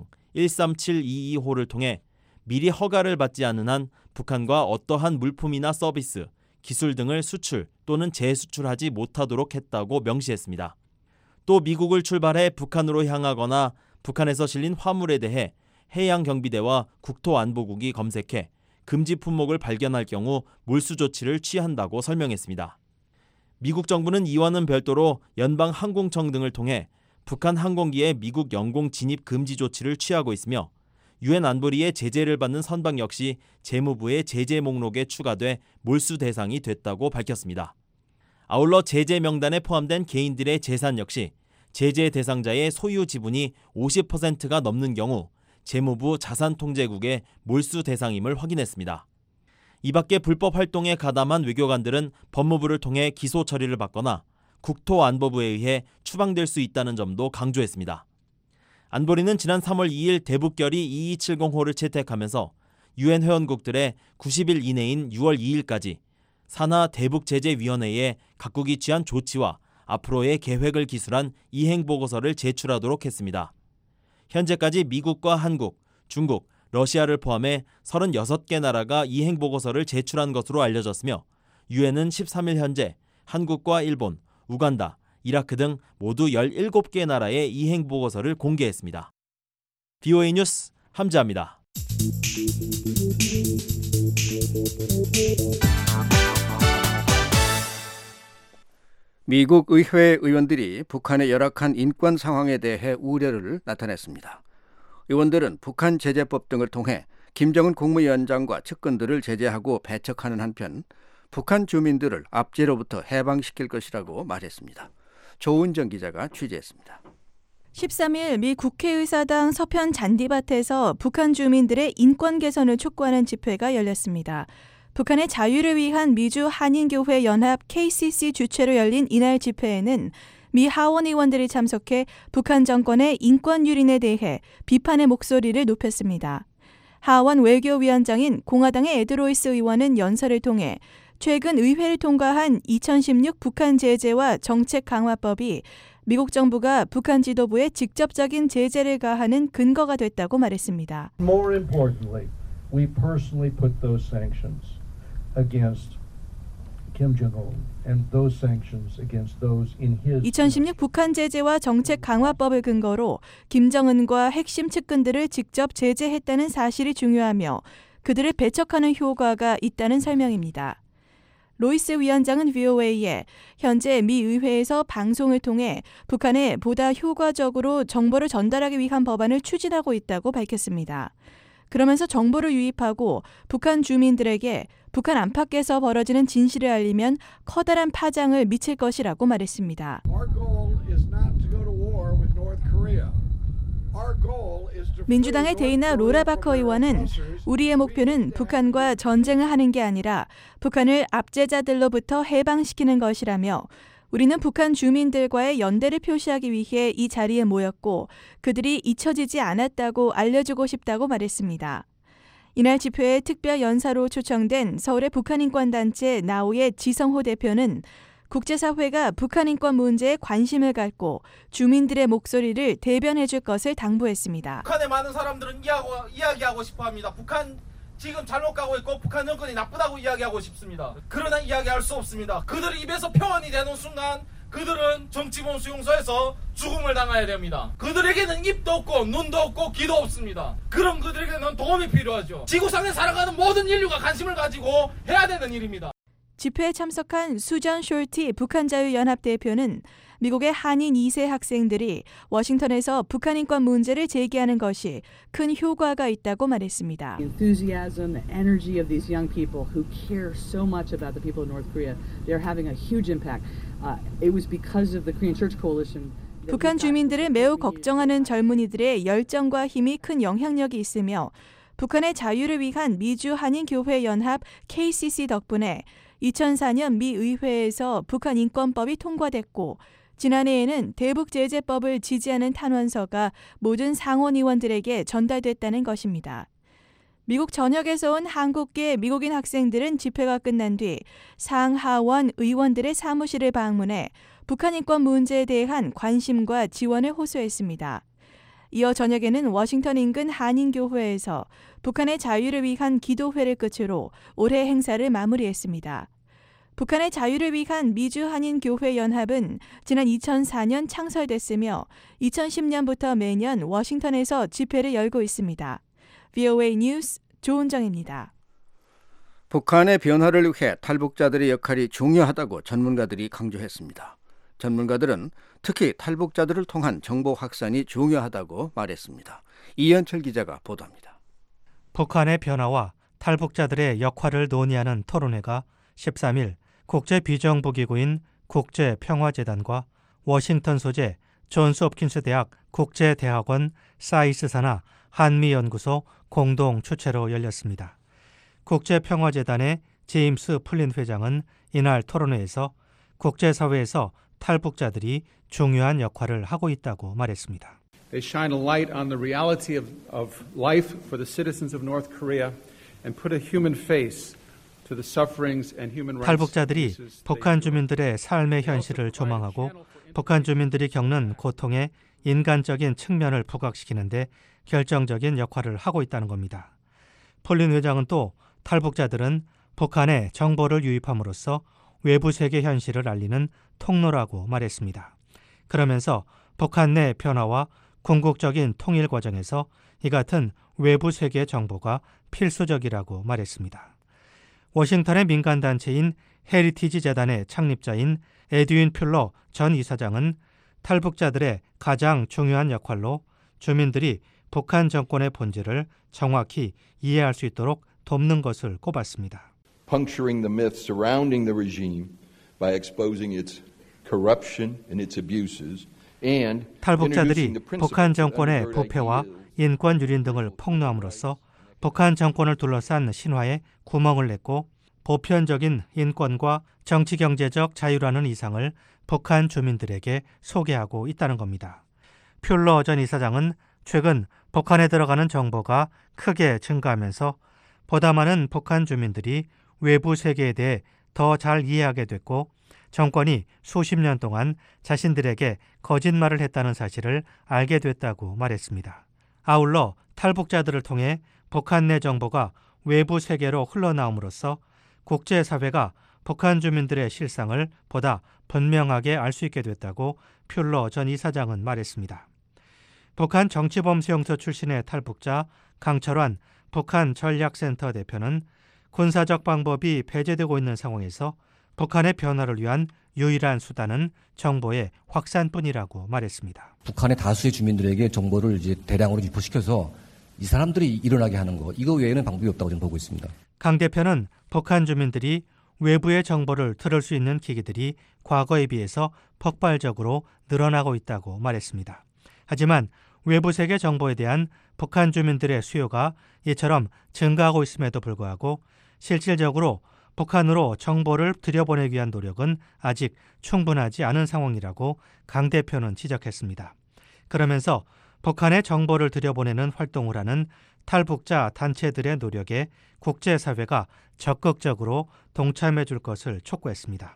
일삼칠이이호를 통해 미리 허가를 받지 않은 한 북한과 어떠한 물품이나 서비스, 기술 등을 수출 또는 재수출하지 못하도록 했다고 명시했습니다. 또 미국을 출발해 북한으로 향하거나 북한에서 실린 화물에 대해 해양경비대와 국토안보국이 검색해 금지 품목을 발견할 경우 몰수 조치를 취한다고 설명했습니다. 미국 정부는 이와는 별도로 연방항공청 등을 통해 북한 항공기의 미국 영공 진입 금지 조치를 취하고 있으며 유엔 안보리의 제재를 받는 선박 역시 재무부의 제재 목록에 추가돼 몰수 대상이 됐다고 밝혔습니다. 아울러 제재 명단에 포함된 개인들의 재산 역시 제재 대상자의 소유 지분이 오십 퍼센트가 넘는 경우 재무부 자산통제국의 몰수 대상임을 확인했습니다. 이 밖에 불법 활동에 가담한 외교관들은 법무부를 통해 기소 처리를 받거나 국토안보부에 의해 추방될 수 있다는 점도 강조했습니다. 안보리는 지난 삼월 이일 대북결의 이이칠공호를 채택하면서 유엔 회원국들의 구십 일 이내인 유월 이일까지 산하 대북제재위원회에 각국이 취한 조치와 앞으로의 계획을 기술한 이행보고서를 제출하도록 했습니다. 현재까지 미국과 한국, 중국, 러시아를 포함해 서른여섯 개 나라가 이행보고서를 제출한 것으로 알려졌으며 유엔은 십삼 일 현재 한국과 일본, 우간다, 이라크 등 모두 열일곱 개 나라의 이행보고서를 공개했습니다. 비오에이 뉴스 함지아입니다. 미국 의회 의원들이 북한의 열악한 인권 상황에 대해 우려를 나타냈습니다. 의원들은 북한 제재법 등을 통해 김정은 국무위원장과 측근들을 제재하고 배척하는 한편 북한 주민들을 압제로부터 해방시킬 것이라고 말했습니다. 조은정 기자가 취재했습니다. 십삼 일 미 국회의사당 서편 잔디밭에서 북한 주민들의 인권 개선을 촉구하는 집회가 열렸습니다. 북한의 자유를 위한 미주 한인교회 연합 케이씨씨 주최로 열린 이날 집회에는 미 하원 의원들이 참석해 북한 정권의 인권 유린에 대해 비판의 목소리를 높였습니다. 하원 외교위원장인 공화당의 에드로이스 의원은 연설을 통해 최근 의회를 통과한 이천십육 북한 제재와 정책 강화법이 미국 정부가 북한 지도부에 직접적인 제재를 가하는 근거가 됐다고 말했습니다. More importantly, we personally put those sanctions against Kim Jong-un and those sanctions against those in his 이천십육 북한 제재와 정책 강화법을 근거로 김정은과 핵심 측근들을 직접 제재했다는 사실이 중요하며 그들을 배척하는 효과가 있다는 설명입니다. 로이스 위원장은 브이오에이에 현재 미 의회에서 방송을 통해 북한에 보다 효과적으로 정보를 전달하기 위한 법안을 추진하고 있다고 밝혔습니다. 그러면서 정보를 유입하고 북한 주민들에게 북한 안팎에서 벌어지는 진실을 알리면 커다란 파장을 미칠 것이라고 말했습니다. 민주당의 데이나 로라바커 의원은 우리의 목표는 북한과 전쟁을 하는 게 아니라 북한을 압제자들로부터 해방시키는 것이라며 우리는 북한 주민들과의 연대를 표시하기 위해 이 자리에 모였고 그들이 잊혀지지 않았다고 알려주고 싶다고 말했습니다. 이날 집회에 특별 연사로 초청된 서울의 북한인권단체 나오의 지성호 대표는 국제사회가 북한 인권 문제에 관심을 갖고 주민들의 목소리를 대변해 줄 것을 당부했습니다. 북한의 많은 사람들은 이야기하고, 이야기하고 싶어합니다. 북한 지금 잘못 가고 있고 북한 정권이 나쁘다고 이야기하고 싶습니다. 그러나 이야기할 수 없습니다. 그들의 입에서 표현이 되는 순간 그들은 정치범 수용소에서 죽음을 당해야 됩니다. 그들에게는 입도 없고 눈도 없고 귀도 없습니다. 그럼 그들에게는 도움이 필요하죠. 지구상에 살아가는 모든 인류가 관심을 가지고 해야 되는 일입니다. 집회에 참석한 수전 숄티 북한자유연합 대표는 미국의 한인 이 세 학생들이 워싱턴에서 북한 인권 문제를 제기하는 것이 큰 효과가 있다고 말했습니다. Enthusiasm, the energy of these young people who care so much about the people of North Korea, they are having a huge impact. Uh, it was because of the Korean Church Coalition. 북한 주민들을 매우 걱정하는 젊은이들의 열정과 힘이 큰 영향력이 있으며 북한의 자유를 위한 미주 한인 교회 연합 케이씨씨 덕분에 이천사 년 미 의회에서 북한 인권법이 통과됐고 지난해에는 대북제재법을 지지하는 탄원서가 모든 상원 의원들에게 전달됐다는 것입니다. 미국 전역에서 온 한국계 미국인 학생들은 집회가 끝난 뒤 상하원 의원들의 사무실을 방문해 북한 인권 문제에 대한 관심과 지원을 호소했습니다. 이어 저녁에는 워싱턴 인근 한인교회에서 북한의 자유를 위한 기도회를 끝으로 올해 행사를 마무리했습니다. 북한의 자유를 위한 미주 한인교회연합은 지난 이천사 년 창설됐으며 이천십 년부터 매년 워싱턴에서 집회를 열고 있습니다. 브이오에이 뉴스 조은정입니다. 북한의 변화를 위해 탈북자들의 역할이 중요하다고 전문가들이 강조했습니다. 전문가들은 특히 탈북자들을 통한 정보 확산이 중요하다고 말했습니다. 이현철 기자가 보도합니다. 북한의 변화와 탈북자들의 역할을 논의하는 토론회가 십삼 일 국제비정부기구인 국제평화재단과 워싱턴 소재 존스홉킨스 대학 국제대학원 사이스 산하 한미연구소 공동 주최로 열렸습니다. 국제평화재단의 제임스 플린 회장은 이날 토론회에서 국제사회에서 탈북자들이 중요한 역할을 하고 있다고 말했습니다. They shine a light on the reality of, of life for the citizens of North Korea and put a human face to the sufferings and human rights. 탈북자들이 북한 주민들의 삶의 현실을 조망하고 북한 주민들이 겪는 고통의 인간적인 측면을 부각시키는데 결정적인 역할을 하고 있다는 겁니다. 폴린 회장은 또 탈북자들은 북한에 정보를 유입함으로써 외부 세계 현실을 알리는 통로라고 말했습니다. 그러면서 북한 내 변화와 궁극적인 통일 과정에서 이 같은 외부 세계 정보가 필수적이라고 말했습니다. 워싱턴의 민간단체인 헤리티지 재단의 창립자인 에드윈 퓰러 전 이사장은 탈북자들의 가장 중요한 역할로 주민들이 북한 정권의 본질을 정확히 이해할 수 있도록 돕는 것을 꼽았습니다. Puncturing the myth surrounding the regime by exposing its corruption and its abuses and 탈북자들이 북한 정권의 부패와 인권 유린 등을 폭로함으로써 북한 정권을 둘러싼 신화에 구멍을 냈고 보편적인 인권과 정치 경제적 자유라는 이상을 북한 주민들에게 소개하고 있다는 겁니다. 퓰러 전 이사장은 최근 북한에 들어가는 정보가 크게 증가하면서 보다 많은 북한 주민들이 외부 세계에 대해 더 잘 이해하게 됐고 정권이 수십 년 동안 자신들에게 거짓말을 했다는 사실을 알게 됐다고 말했습니다. 아울러 탈북자들을 통해 북한 내 정보가 외부 세계로 흘러나옴으로써 국제사회가 북한 주민들의 실상을 보다 분명하게 알 수 있게 됐다고 퓰러 전 이사장은 말했습니다. 북한 정치범수용소 출신의 탈북자 강철환 북한 전략센터 대표는 군사적 방법이 배제되고 있는 상황에서 북한의 변화를 위한 유일한 수단은 정보의 확산뿐이라고 말했습니다. 북한의 다수의 주민들에게 정보를 이제 대량으로 유포시켜서 이 사람들이 일어나게 하는 거, 이거 외에는 방법이 없다고 저는 보고 있습니다. 강 대표는 북한 주민들이 외부의 정보를 들을 수 있는 기기들이 과거에 비해서 폭발적으로 늘어나고 있다고 말했습니다. 하지만 외부 세계 정보에 대한 북한 주민들의 수요가 이처럼 증가하고 있음에도 불구하고 실질적으로 북한으로 정보를 들여보내기 위한 노력은 아직 충분하지 않은 상황이라고 강 대표는 지적했습니다. 그러면서 북한에 정보를 들여보내는 활동을 하는 탈북자 단체들의 노력에 국제사회가 적극적으로 동참해 줄 것을 촉구했습니다.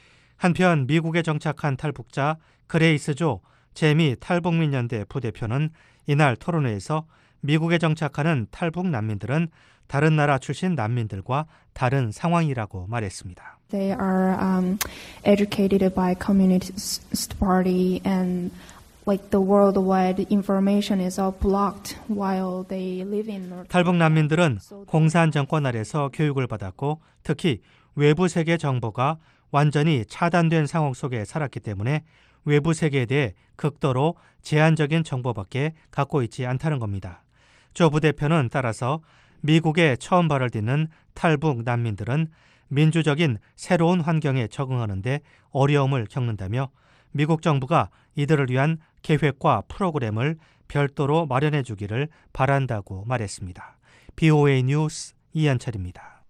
한편 미국에 정착한 탈북자 그레이스 조 재미 탈북민연대 부대표는 이날 토론회에서 미국에 정착하는 탈북 난민들은 다른 나라 출신 난민들과 다른 상황이라고 말했습니다. They are um, educated by Communist Party and like the worldwide information is all blocked while they live in North. 탈북 난민들은 공산 정권 아래서 교육을 받았고 특히 외부 세계 정보가 완전히 차단된 상황 속에 살았기 때문에 외부 세계에 대해 극도로 제한적인 정보밖에 갖고 있지 않다는 겁니다. 조 부대표는 따라서 미국에 처음 발을 딛는 탈북 난민들은 민주적인 새로운 환경에 적응하는 데 어려움을 겪는다며 미국 정부가 이들을 위한 계획과 프로그램을 별도로 마련해 주기를 바란다고 말했습니다. 비오에이 뉴스 이현철입니다.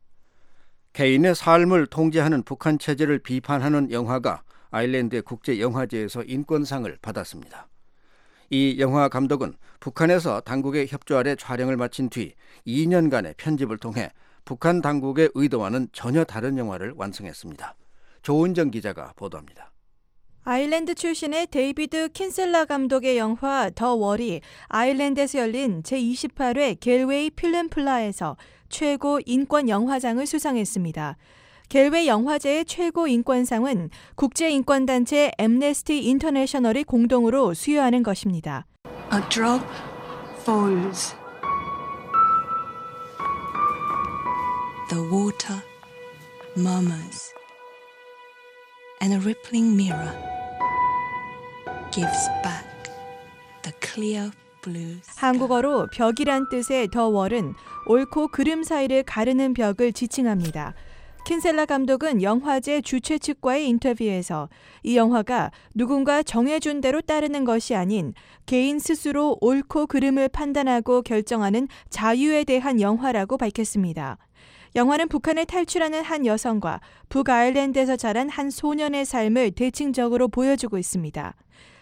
개인의 삶을 통제하는 북한 체제를 비판하는 영화가 아일랜드 국제영화제에서 인권상을 받았습니다. 이 영화 감독은 북한에서 당국의 협조 아래 촬영을 마친 뒤 이 년간의 편집을 통해 북한 당국의 의도와는 전혀 다른 영화를 완성했습니다. 조은정 기자가 보도합니다. 아일랜드 출신의 데이비드 킨셀라 감독의 영화 더 월이 아일랜드에서 열린 제이십팔 회 갤웨이 필름플라에서 최고 인권 영화상을 수상했습니다. 갤웨이 영화제의 최고 인권상은 국제인권단체 엠네스티 인터내셔널이 공동으로 수여하는 것입니다. A drop falls. The water murmurs. And a rippling mirror gives back the clear blue sky. 한국어로 벽이란 뜻의 더 월은 옳고 그름 사이를 가르는 벽을 지칭합니다. 킨셀라 감독은 영화제 주최 측과의 인터뷰에서 이 영화가 누군가 정해준 대로 따르는 것이 아닌 개인 스스로 옳고 그름을 판단하고 결정하는 자유에 대한 영화라고 밝혔습니다. 영화는 북한을 탈출하는 한 여성과 북아일랜드에서 자란 한 소년의 삶을 대칭적으로 보여주고 있습니다.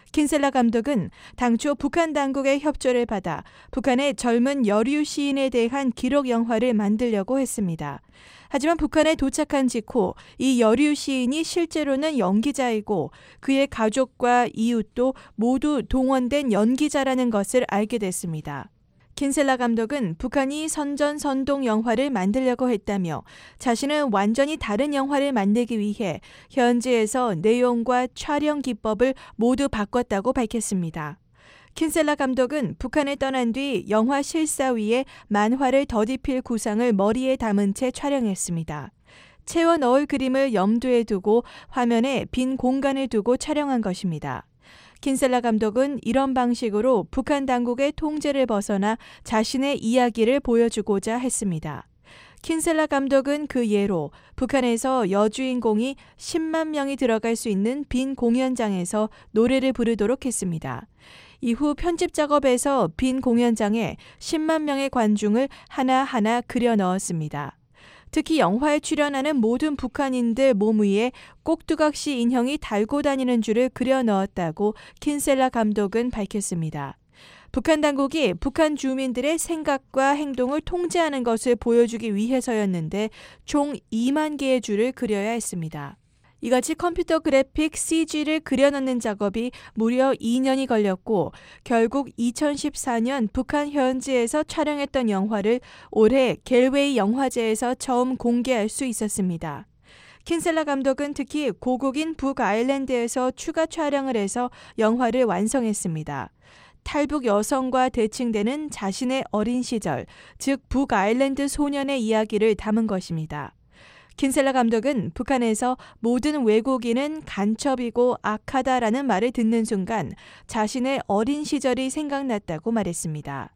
킨셀라 감독은 당초 북한 당국의 협조를 받아 북한의 젊은 여류 시인에 대한 기록 영화를 만들려고 했습니다. 하지만 북한에 도착한 직후 이 여류 시인이 실제로는 연기자이고 그의 가족과 이웃도 모두 동원된 연기자라는 것을 알게 됐습니다. 킨셀라 감독은 북한이 선전선동 영화를 만들려고 했다며 자신은 완전히 다른 영화를 만들기 위해 현지에서 내용과 촬영 기법을 모두 바꿨다고 밝혔습니다. 킨셀라 감독은 북한에 떠난 뒤 영화 실사위에 만화를 더디필 구상을 머리에 담은 채 촬영했습니다. 채워 넣을 그림을 염두에 두고 화면에 빈 공간을 두고 촬영한 것입니다. 킨셀라 감독은 이런 방식으로 북한 당국의 통제를 벗어나 자신의 이야기를 보여주고자 했습니다. 킨셀라 감독은 그 예로 북한에서 여주인공이 십만 명이 들어갈 수 있는 빈 공연장에서 노래를 부르도록 했습니다. 이후 편집 작업에서 빈 공연장에 십만 명의 관중을 하나하나 그려 넣었습니다. 특히 영화에 출연하는 모든 북한인들 몸 위에 꼭두각시 인형이 달고 다니는 줄을 그려 넣었다고 킨셀라 감독은 밝혔습니다. 북한 당국이 북한 주민들의 생각과 행동을 통제하는 것을 보여주기 위해서였는데 총 이만 개의 줄을 그려야 했습니다. 이같이 컴퓨터 그래픽 씨지를 그려넣는 작업이 무려 이 년이 걸렸고 결국 이천십사 년 북한 현지에서 촬영했던 영화를 올해 갤웨이 영화제에서 처음 공개할 수 있었습니다. 킨셀라 감독은 특히 고국인 북아일랜드에서 추가 촬영을 해서 영화를 완성했습니다. 탈북 여성과 대칭되는 자신의 어린 시절, 즉 북아일랜드 소년의 이야기를 담은 것입니다. 킨셀라 감독은 북한에서 모든 외국인은 간첩이고 악하다라는 말을 듣는 순간 자신의 어린 시절이 생각났다고 말했습니다.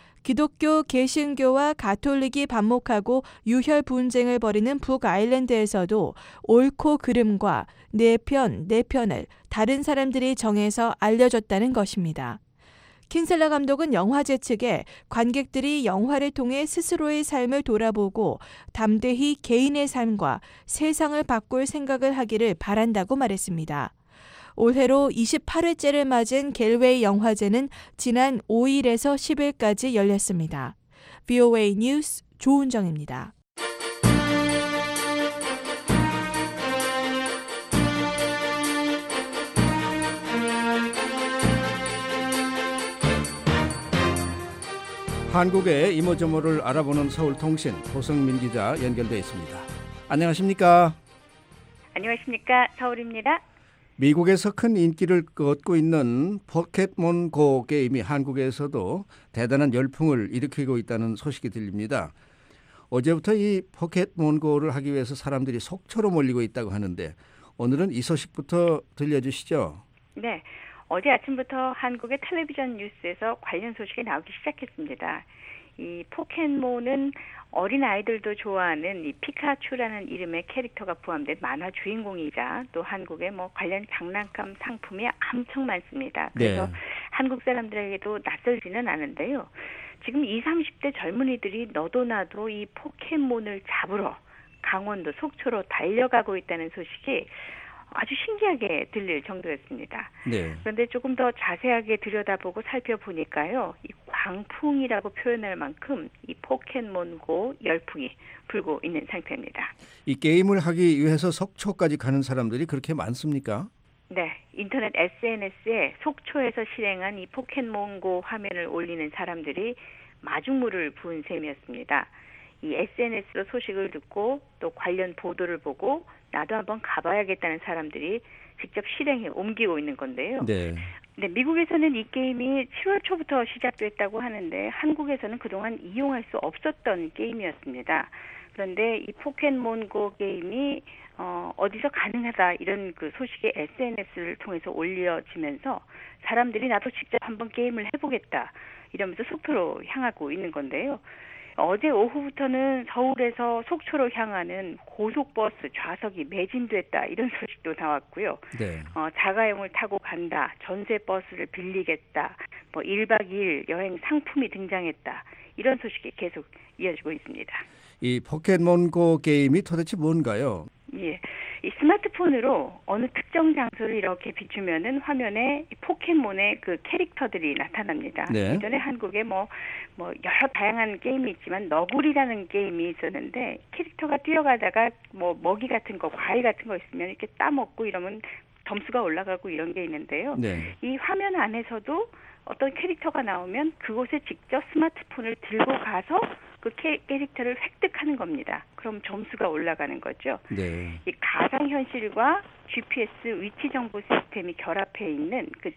기독교, 개신교와 가톨릭이 반목하고 유혈 분쟁을 벌이는 북아일랜드에서도 옳고 그름과 내 편, 내 편을 다른 사람들이 정해서 알려줬다는 것입니다. 킨셀라 감독은 영화제 측에 관객들이 영화를 통해 스스로의 삶을 돌아보고 담대히 개인의 삶과 세상을 바꿀 생각을 하기를 바란다고 말했습니다. 올해로 이십팔 회째를 맞은 갤웨이 영화제는 지난 오 일에서 십 일까지 열렸습니다. 브이오에이 뉴스 조은정입니다. 한국의 이모저모를 알아보는 서울통신 호성민 기자 연결돼 있습니다. 안녕하십니까? 안녕하십니까? 서울입니다. 미국에서 큰 인기를 얻고 있는 포켓몬고 게임이 한국에서도 대단한 열풍을 일으키고 있다는 소식이 들립니다. 어제부터 이 포켓몬고를 하기 위해서 사람들이 속초로 몰리고 있다고 하는데 오늘은 이 소식부터 들려주시죠. 네. 어제 아침부터 한국의 텔레비전 뉴스에서 관련 소식이 나오기 시작했습니다. 이 포켓몬은 어린 아이들도 좋아하는 이 피카츄라는 이름의 캐릭터가 포함된 만화 주인공이자 또 한국의 뭐 관련 장난감 상품이 엄청 많습니다. 그래서 네. 한국 사람들에게도 낯설지는 않은데요. 지금 이십, 삼십 대 젊은이들이 너도 나도 이 포켓몬을 잡으러 강원도 속초로 달려가고 있다는 소식이 아주 신기하게 들릴 정도였습니다. 네. 그런데 조금 더 자세하게 들여다보고 살펴보니까요. 이 광풍이라고 표현할 만큼 이 포켓몬고 열풍이 불고 있는 상태입니다. 이 게임을 하기 위해서 속초까지 가는 사람들이 그렇게 많습니까? 네. 인터넷 에스엔에스에 속초에서 실행한 이 포켓몬고 화면을 올리는 사람들이 마중물을 부은 셈이었습니다. 이 에스엔에스로 소식을 듣고 또 관련 보도를 보고 나도 한번 가봐야겠다는 사람들이 직접 실행에 옮기고 있는 건데요. 네. 네, 미국에서는 이 게임이 칠월 초부터 시작됐다고 하는데 한국에서는 그동안 이용할 수 없었던 게임이었습니다. 그런데 이 포켓몬고 게임이 어, 어디서 가능하다 이런 그 소식이 에스엔에스를 통해서 올려지면서 사람들이 나도 직접 한번 게임을 해보겠다 이러면서 속초로 향하고 있는 건데요. 어제 오후부터는 서울에서 속초로 향하는 고속버스 좌석이 매진됐다 이런 소식도 나왔고요. 네. 어, 자가용을 타고 간다, 전세버스를 빌리겠다, 뭐 일 박 이 일 여행 상품이 등장했다 이런 소식이 계속 이어지고 있습니다. 이 포켓몬고 게임이 도대체 뭔가요? 예, 이 스마트폰으로 어느 특정 장소를 이렇게 비추면은 화면에 포켓몬의 그 캐릭터들이 나타납니다. 네. 예전에 한국에 뭐, 뭐 여러 다양한 게임이 있지만 너구리라는 게임이 있었는데 캐릭터가 뛰어가다가 뭐 먹이 같은 거, 과일 같은 거 있으면 이렇게 따먹고 이러면 점수가 올라가고 이런 게 있는데요. 네. 이 화면 안에서도 어떤 캐릭터가 나오면 그곳에 직접 스마트폰을 들고 가서 그 캐, 캐릭터를 획득하는 겁니다. 그럼 점수가 올라가는 거죠. 네. 이 가상현실과 지피에스 위치 정보 시스템이 결합해 있는 그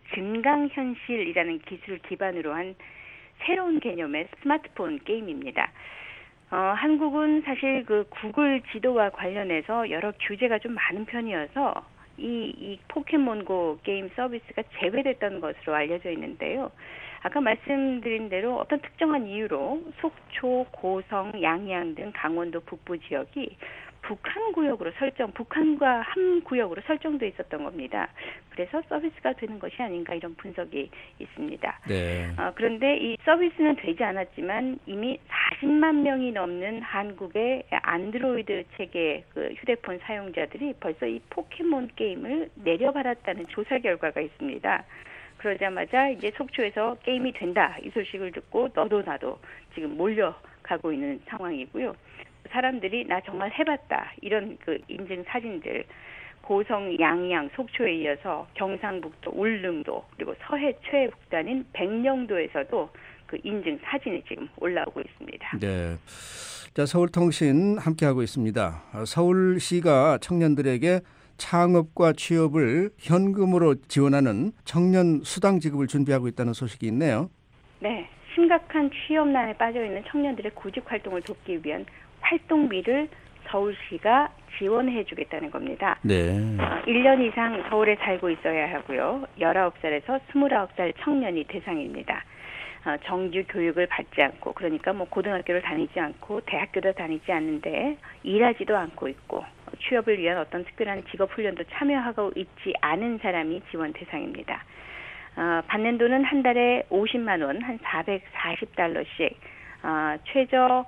증강현실이라는 기술을 기반으로 한 새로운 개념의 스마트폰 게임입니다. 어, 한국은 사실 그 구글 지도와 관련해서 여러 규제가 좀 많은 편이어서 이, 이 포켓몬고 게임 서비스가 제외됐던 것으로 알려져 있는데요. 아까 말씀드린 대로 어떤 특정한 이유로 속초, 고성, 양양 등 강원도 북부 지역이 북한 구역으로 설정, 북한과 한 구역으로 설정돼 있었던 겁니다. 그래서 서비스가 되는 것이 아닌가 이런 분석이 있습니다. 네. 어, 그런데 이 서비스는 되지 않았지만 이미 사십만 명이 넘는 한국의 안드로이드 체계 그 휴대폰 사용자들이 벌써 이 포켓몬 게임을 내려받았다는 조사 결과가 있습니다. 그러자마자 이제 속초에서 게임이 된다 이 소식을 듣고 너도 나도 지금 몰려가고 있는 상황이고요. 사람들이 나 정말 해봤다 이런 그 인증 사진들 고성, 양양, 속초에 이어서 경상북도, 울릉도 그리고 서해 최북단인 백령도에서도 그 인증 사진이 지금 올라오고 있습니다. 네. 자, 서울통신 함께하고 있습니다. 서울시가 청년들에게 창업과 취업을 현금으로 지원하는 청년 수당 지급을 준비하고 있다는 소식이 있네요. 네. 심각한 취업난에 빠져있는 청년들의 구직 활동을 돕기 위한 활동비를 서울시가 지원해 주겠다는 겁니다. 네. 어, 일 년 이상 서울에 살고 있어야 하고요. 열아홉 살에서 스물아홉 살 청년이 대상입니다. 어, 정규 교육을 받지 않고 그러니까 뭐 고등학교를 다니지 않고 대학교도 다니지 않는데 일하지도 않고 있고 취업을 위한 어떤 특별한 직업훈련도 참여하고 있지 않은 사람이 지원 대상입니다. 어, 받는 돈은 한 달에 오십만 원, 한 사백사십 달러씩, 어, 최저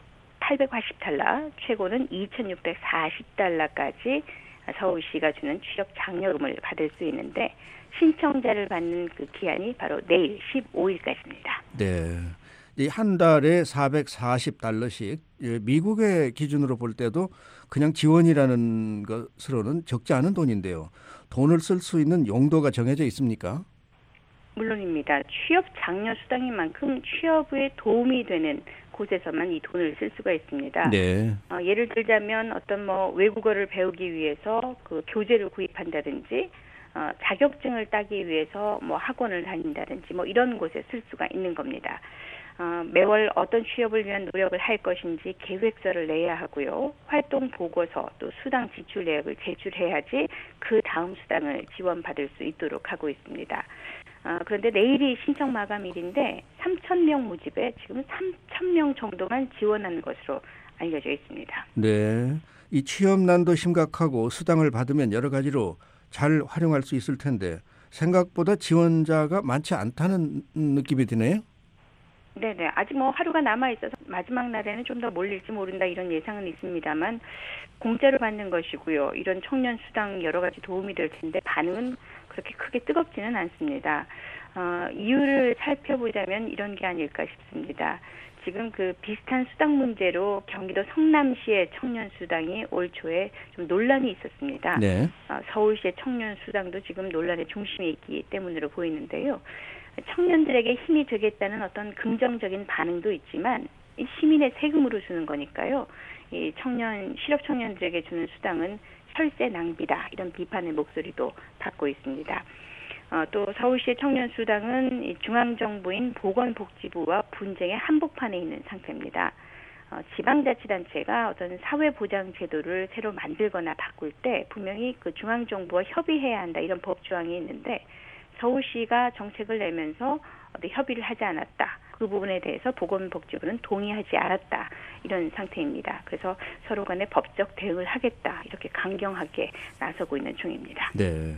팔백팔십 달러, 최고는 이천육백사십 달러까지 서울시가 주는 취업 장려금을 받을 수 있는데 신청자를 받는 그 기한이 바로 내일 십오 일까지입니다. 네. 이 한 달에 사백사십 달러씩 미국의 기준으로 볼 때도 그냥 지원이라는 것으로는 적지 않은 돈인데요. 돈을 쓸 수 있는 용도가 정해져 있습니까? 물론입니다. 취업 장려 수당인 만큼 취업에 도움이 되는 곳에서만 이 돈을 쓸 수가 있습니다. 네. 어, 예를 들자면 어떤 뭐 외국어를 배우기 위해서 그 교재를 구입한다든지 어, 자격증을 따기 위해서 뭐 학원을 다닌다든지 뭐 이런 곳에 쓸 수가 있는 겁니다. 어, 매월 어떤 취업을 위한 노력을 할 것인지 계획서를 내야 하고요. 활동 보고서 또 수당 지출 내역을 제출해야지 그 다음 수당을 지원받을 수 있도록 하고 있습니다. 어, 그런데 내일이 신청 마감일인데 삼천 명 모집에 지금 삼천 명 정도만 지원하는 것으로 알려져 있습니다. 네. 이 취업난도 심각하고 수당을 받으면 여러 가지로 잘 활용할 수 있을 텐데 생각보다 지원자가 많지 않다는 느낌이 드네요. 네네. 아직 뭐 하루가 남아있어서 마지막 날에는 좀 더 몰릴지 모른다 이런 예상은 있습니다만 공짜로 받는 것이고요. 이런 청년 수당 여러 가지 도움이 될 텐데 반응은 그렇게 크게 뜨겁지는 않습니다. 어, 이유를 살펴보자면 이런 게 아닐까 싶습니다. 지금 그 비슷한 수당 문제로 경기도 성남시의 청년 수당이 올 초에 좀 논란이 있었습니다. 네. 어, 서울시의 청년 수당도 지금 논란의 중심에 있기 때문으로 보이는데요. 청년들에게 힘이 되겠다는 어떤 긍정적인 반응도 있지만 이 시민의 세금으로 주는 거니까요. 이 청년 실업 청년들에게 주는 수당은 혈세 낭비다 이런 비판의 목소리도 받고 있습니다. 어, 또 서울시의 청년 수당은 이 중앙정부인 보건복지부와 분쟁의 한복판에 있는 상태입니다. 어, 지방자치단체가 어떤 사회보장 제도를 새로 만들거나 바꿀 때 분명히 그 중앙정부와 협의해야 한다 이런 법 조항이 있는데 서울시가 정책을 내면서 어디 협의를 하지 않았다. 그 부분에 대해서 보건복지부는 동의하지 않았다. 이런 상태입니다. 그래서 서로 간에 법적 대응을 하겠다. 이렇게 강경하게 나서고 있는 중입니다. 네.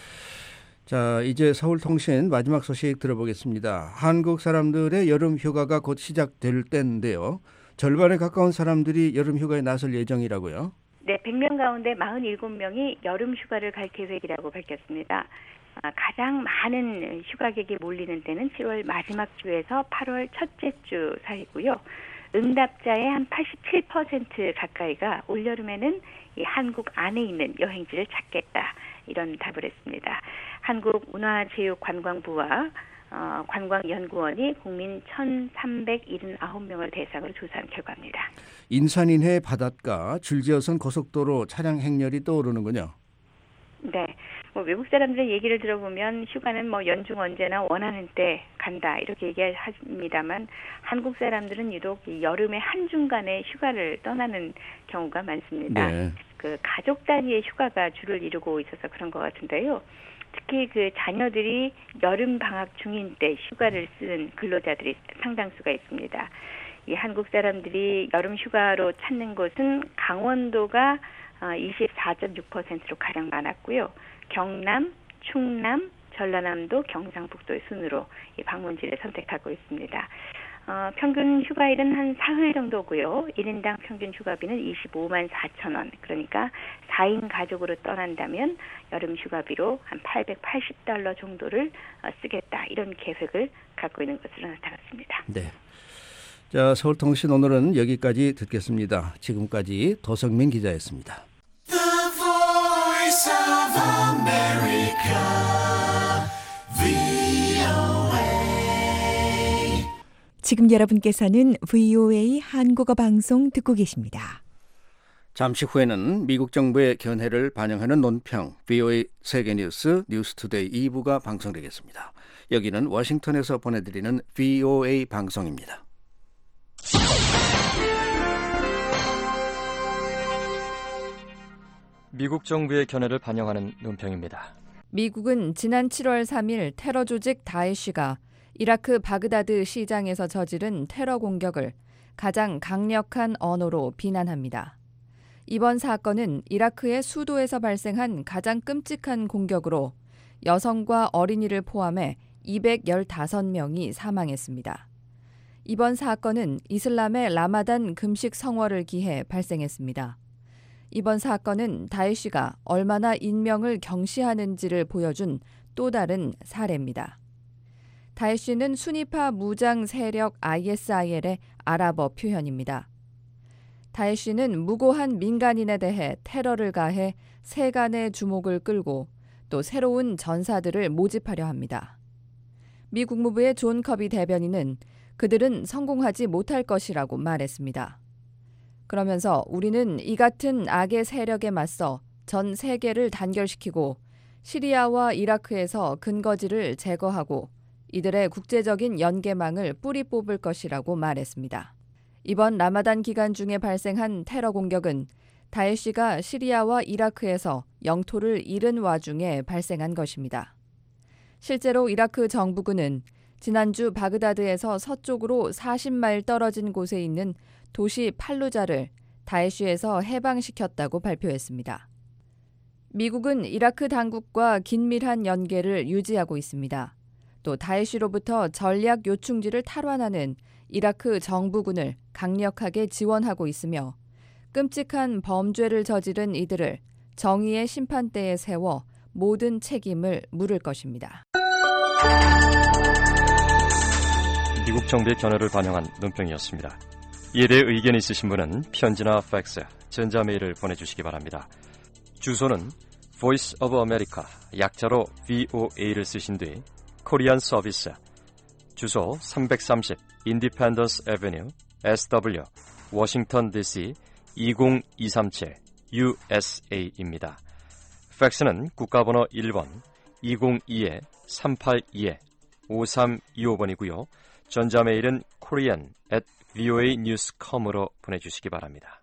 자, 이제 서울통신 마지막 소식 들어보겠습니다. 한국 사람들의 여름 휴가가 곧 시작될 때인데요. 절반에 가까운 사람들이 여름 휴가에 나설 예정이라고요. 네, 백 명 가운데 사십칠 명이 여름 휴가를 갈 계획이라고 밝혔습니다. 가장 많은 휴가객이 몰리는 때는 칠월 마지막 주에서 팔월 첫째 주 사이고요. 응답자의 한 팔십칠 퍼센트 가까이가 올여름에는 이 한국 안에 있는 여행지를 찾겠다, 이런 답을 했습니다. 한국문화체육관광부와 어, 관광연구원이 국민 천삼백칠십구 명을 대상으로 조사한 결과입니다. 인산인해 바닷가, 줄지어선 고속도로 차량 행렬이 떠오르는군요. 네, 뭐 외국 사람들의 얘기를 들어보면 휴가는 뭐 연중 언제나 원하는 때 간다, 이렇게 얘기합니다만 한국 사람들은 유독 이 여름의 한중간에 휴가를 떠나는 경우가 많습니다. 네. 그 가족 단위의 휴가가 주를 이루고 있어서 그런 것 같은데요. 특히 그 자녀들이 여름 방학 중인 때 휴가를 쓰는 근로자들이 상당수가 있습니다. 이 한국 사람들이 여름 휴가로 찾는 곳은 강원도가 이십사 점 육 퍼센트로 가장 많았고요. 경남, 충남, 전라남도, 경상북도의 순으로 이 방문지를 선택하고 있습니다. 어, 평균 휴가일은 한 사흘 정도고요. 일 인당 평균 휴가비는 이십오만 사천 원. 그러니까 사 인 가족으로 떠난다면 여름 휴가비로 한 팔백팔십 달러 정도를 어, 쓰겠다, 이런 계획을 갖고 있는 것으로 나타났습니다. 네. 자, 서울통신 오늘은 여기까지 듣겠습니다. 지금까지 도성민 기자였습니다. The Voice of America, 브이오에이. 지금 여러분께서는 브이오에이 한국어 방송 듣고 계십니다. 잠시 후에는 미국 정부의 견해를 반영하는 논평, 브이오에이 세계뉴스 뉴스투데이 이 부가 방송되겠습니다. 여기는 워싱턴에서 보내드리는 브이오에이 방송입니다. 미국 정부의 견해를 반영하는 논평입니다. 미국은 지난 칠월 삼일 테러 조직 다에쉬가 이라크 바그다드 시장에서 저지른 테러 공격을 가장 강력한 언어로 비난합니다. 이번 사건은 이라크의 수도에서 발생한 가장 끔찍한 공격으로 여성과 어린이를 포함해 이백십오 명이 사망했습니다. 이번 사건은 이슬람의 라마단 금식 성월을 기해 발생했습니다. 이번 사건은 다에쉬가 얼마나 인명을 경시하는지를 보여준 또 다른 사례입니다. 다에쉬는 순위파 무장 세력 아이에스아이엘의 아랍어 표현입니다. 다에쉬는 무고한 민간인에 대해 테러를 가해 세간의 주목을 끌고 또 새로운 전사들을 모집하려 합니다. 미 국무부의 존 커비 대변인은 그들은 성공하지 못할 것이라고 말했습니다. 그러면서 우리는 이 같은 악의 세력에 맞서 전 세계를 단결시키고 시리아와 이라크에서 근거지를 제거하고 이들의 국제적인 연계망을 뿌리 뽑을 것이라고 말했습니다. 이번 라마단 기간 중에 발생한 테러 공격은 다에쉬가 시리아와 이라크에서 영토를 잃은 와중에 발생한 것입니다. 실제로 이라크 정부군은 지난주 바그다드에서 서쪽으로 사십 마일 떨어진 곳에 있는 도시 팔루자를 다에쉬에서 해방시켰다고 발표했습니다. 미국은 이라크 당국과 긴밀한 연계를 유지하고 있습니다. 또 다에쉬로부터 전략 요충지를 탈환하는 이라크 정부군을 강력하게 지원하고 있으며 끔찍한 범죄를 저지른 이들을 정의의 심판대에 세워 모든 책임을 물을 것입니다. 미국 정부의 견해를 반영한 논평이었습니다. 이에 대해 의견 있으신 분은 편지나 팩스, 전자메일을 보내주시기 바랍니다. 주소는 Voice of America, 약자로 브이오에이를 쓰신 뒤 코리안 서비스, 주소 삼백삼십 Independence Avenue, 에스더블유, 워싱턴 디씨 이공이삼칠 유에스에이입니다. 팩스는 국가번호 일 번 이공이 삼팔이 오삼이오 번이고요. 전자메일은 korean at 브이오에이 뉴스 닷컴으로 보내주시기 바랍니다.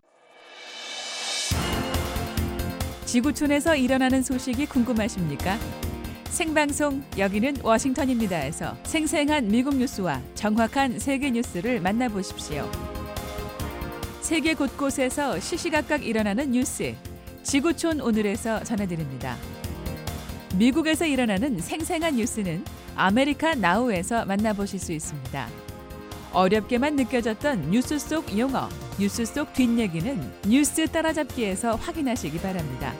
지구촌에서 일어나는 소식이 궁금하십니까? 생방송 여기는 워싱턴입니다에서 생생한 미국 뉴스와 정확한 세계 뉴스를 만나보십시오. 세계 곳곳에서 시시각각 일어나는 뉴스, 지구촌 오늘에서 전해드립니다. 미국에서 일어나는 생생한 뉴스는 아메리카 나우에서 만나보실 수 있습니다. 어렵게만 느껴졌던 뉴스 속 용어, 뉴스 속 뒷얘기는 뉴스 따라잡기에서 확인하시기 바랍니다.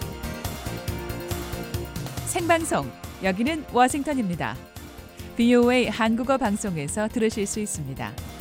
생방송, 여기는 워싱턴입니다. 브이오에이 한국어 방송에서 들으실 수 있습니다.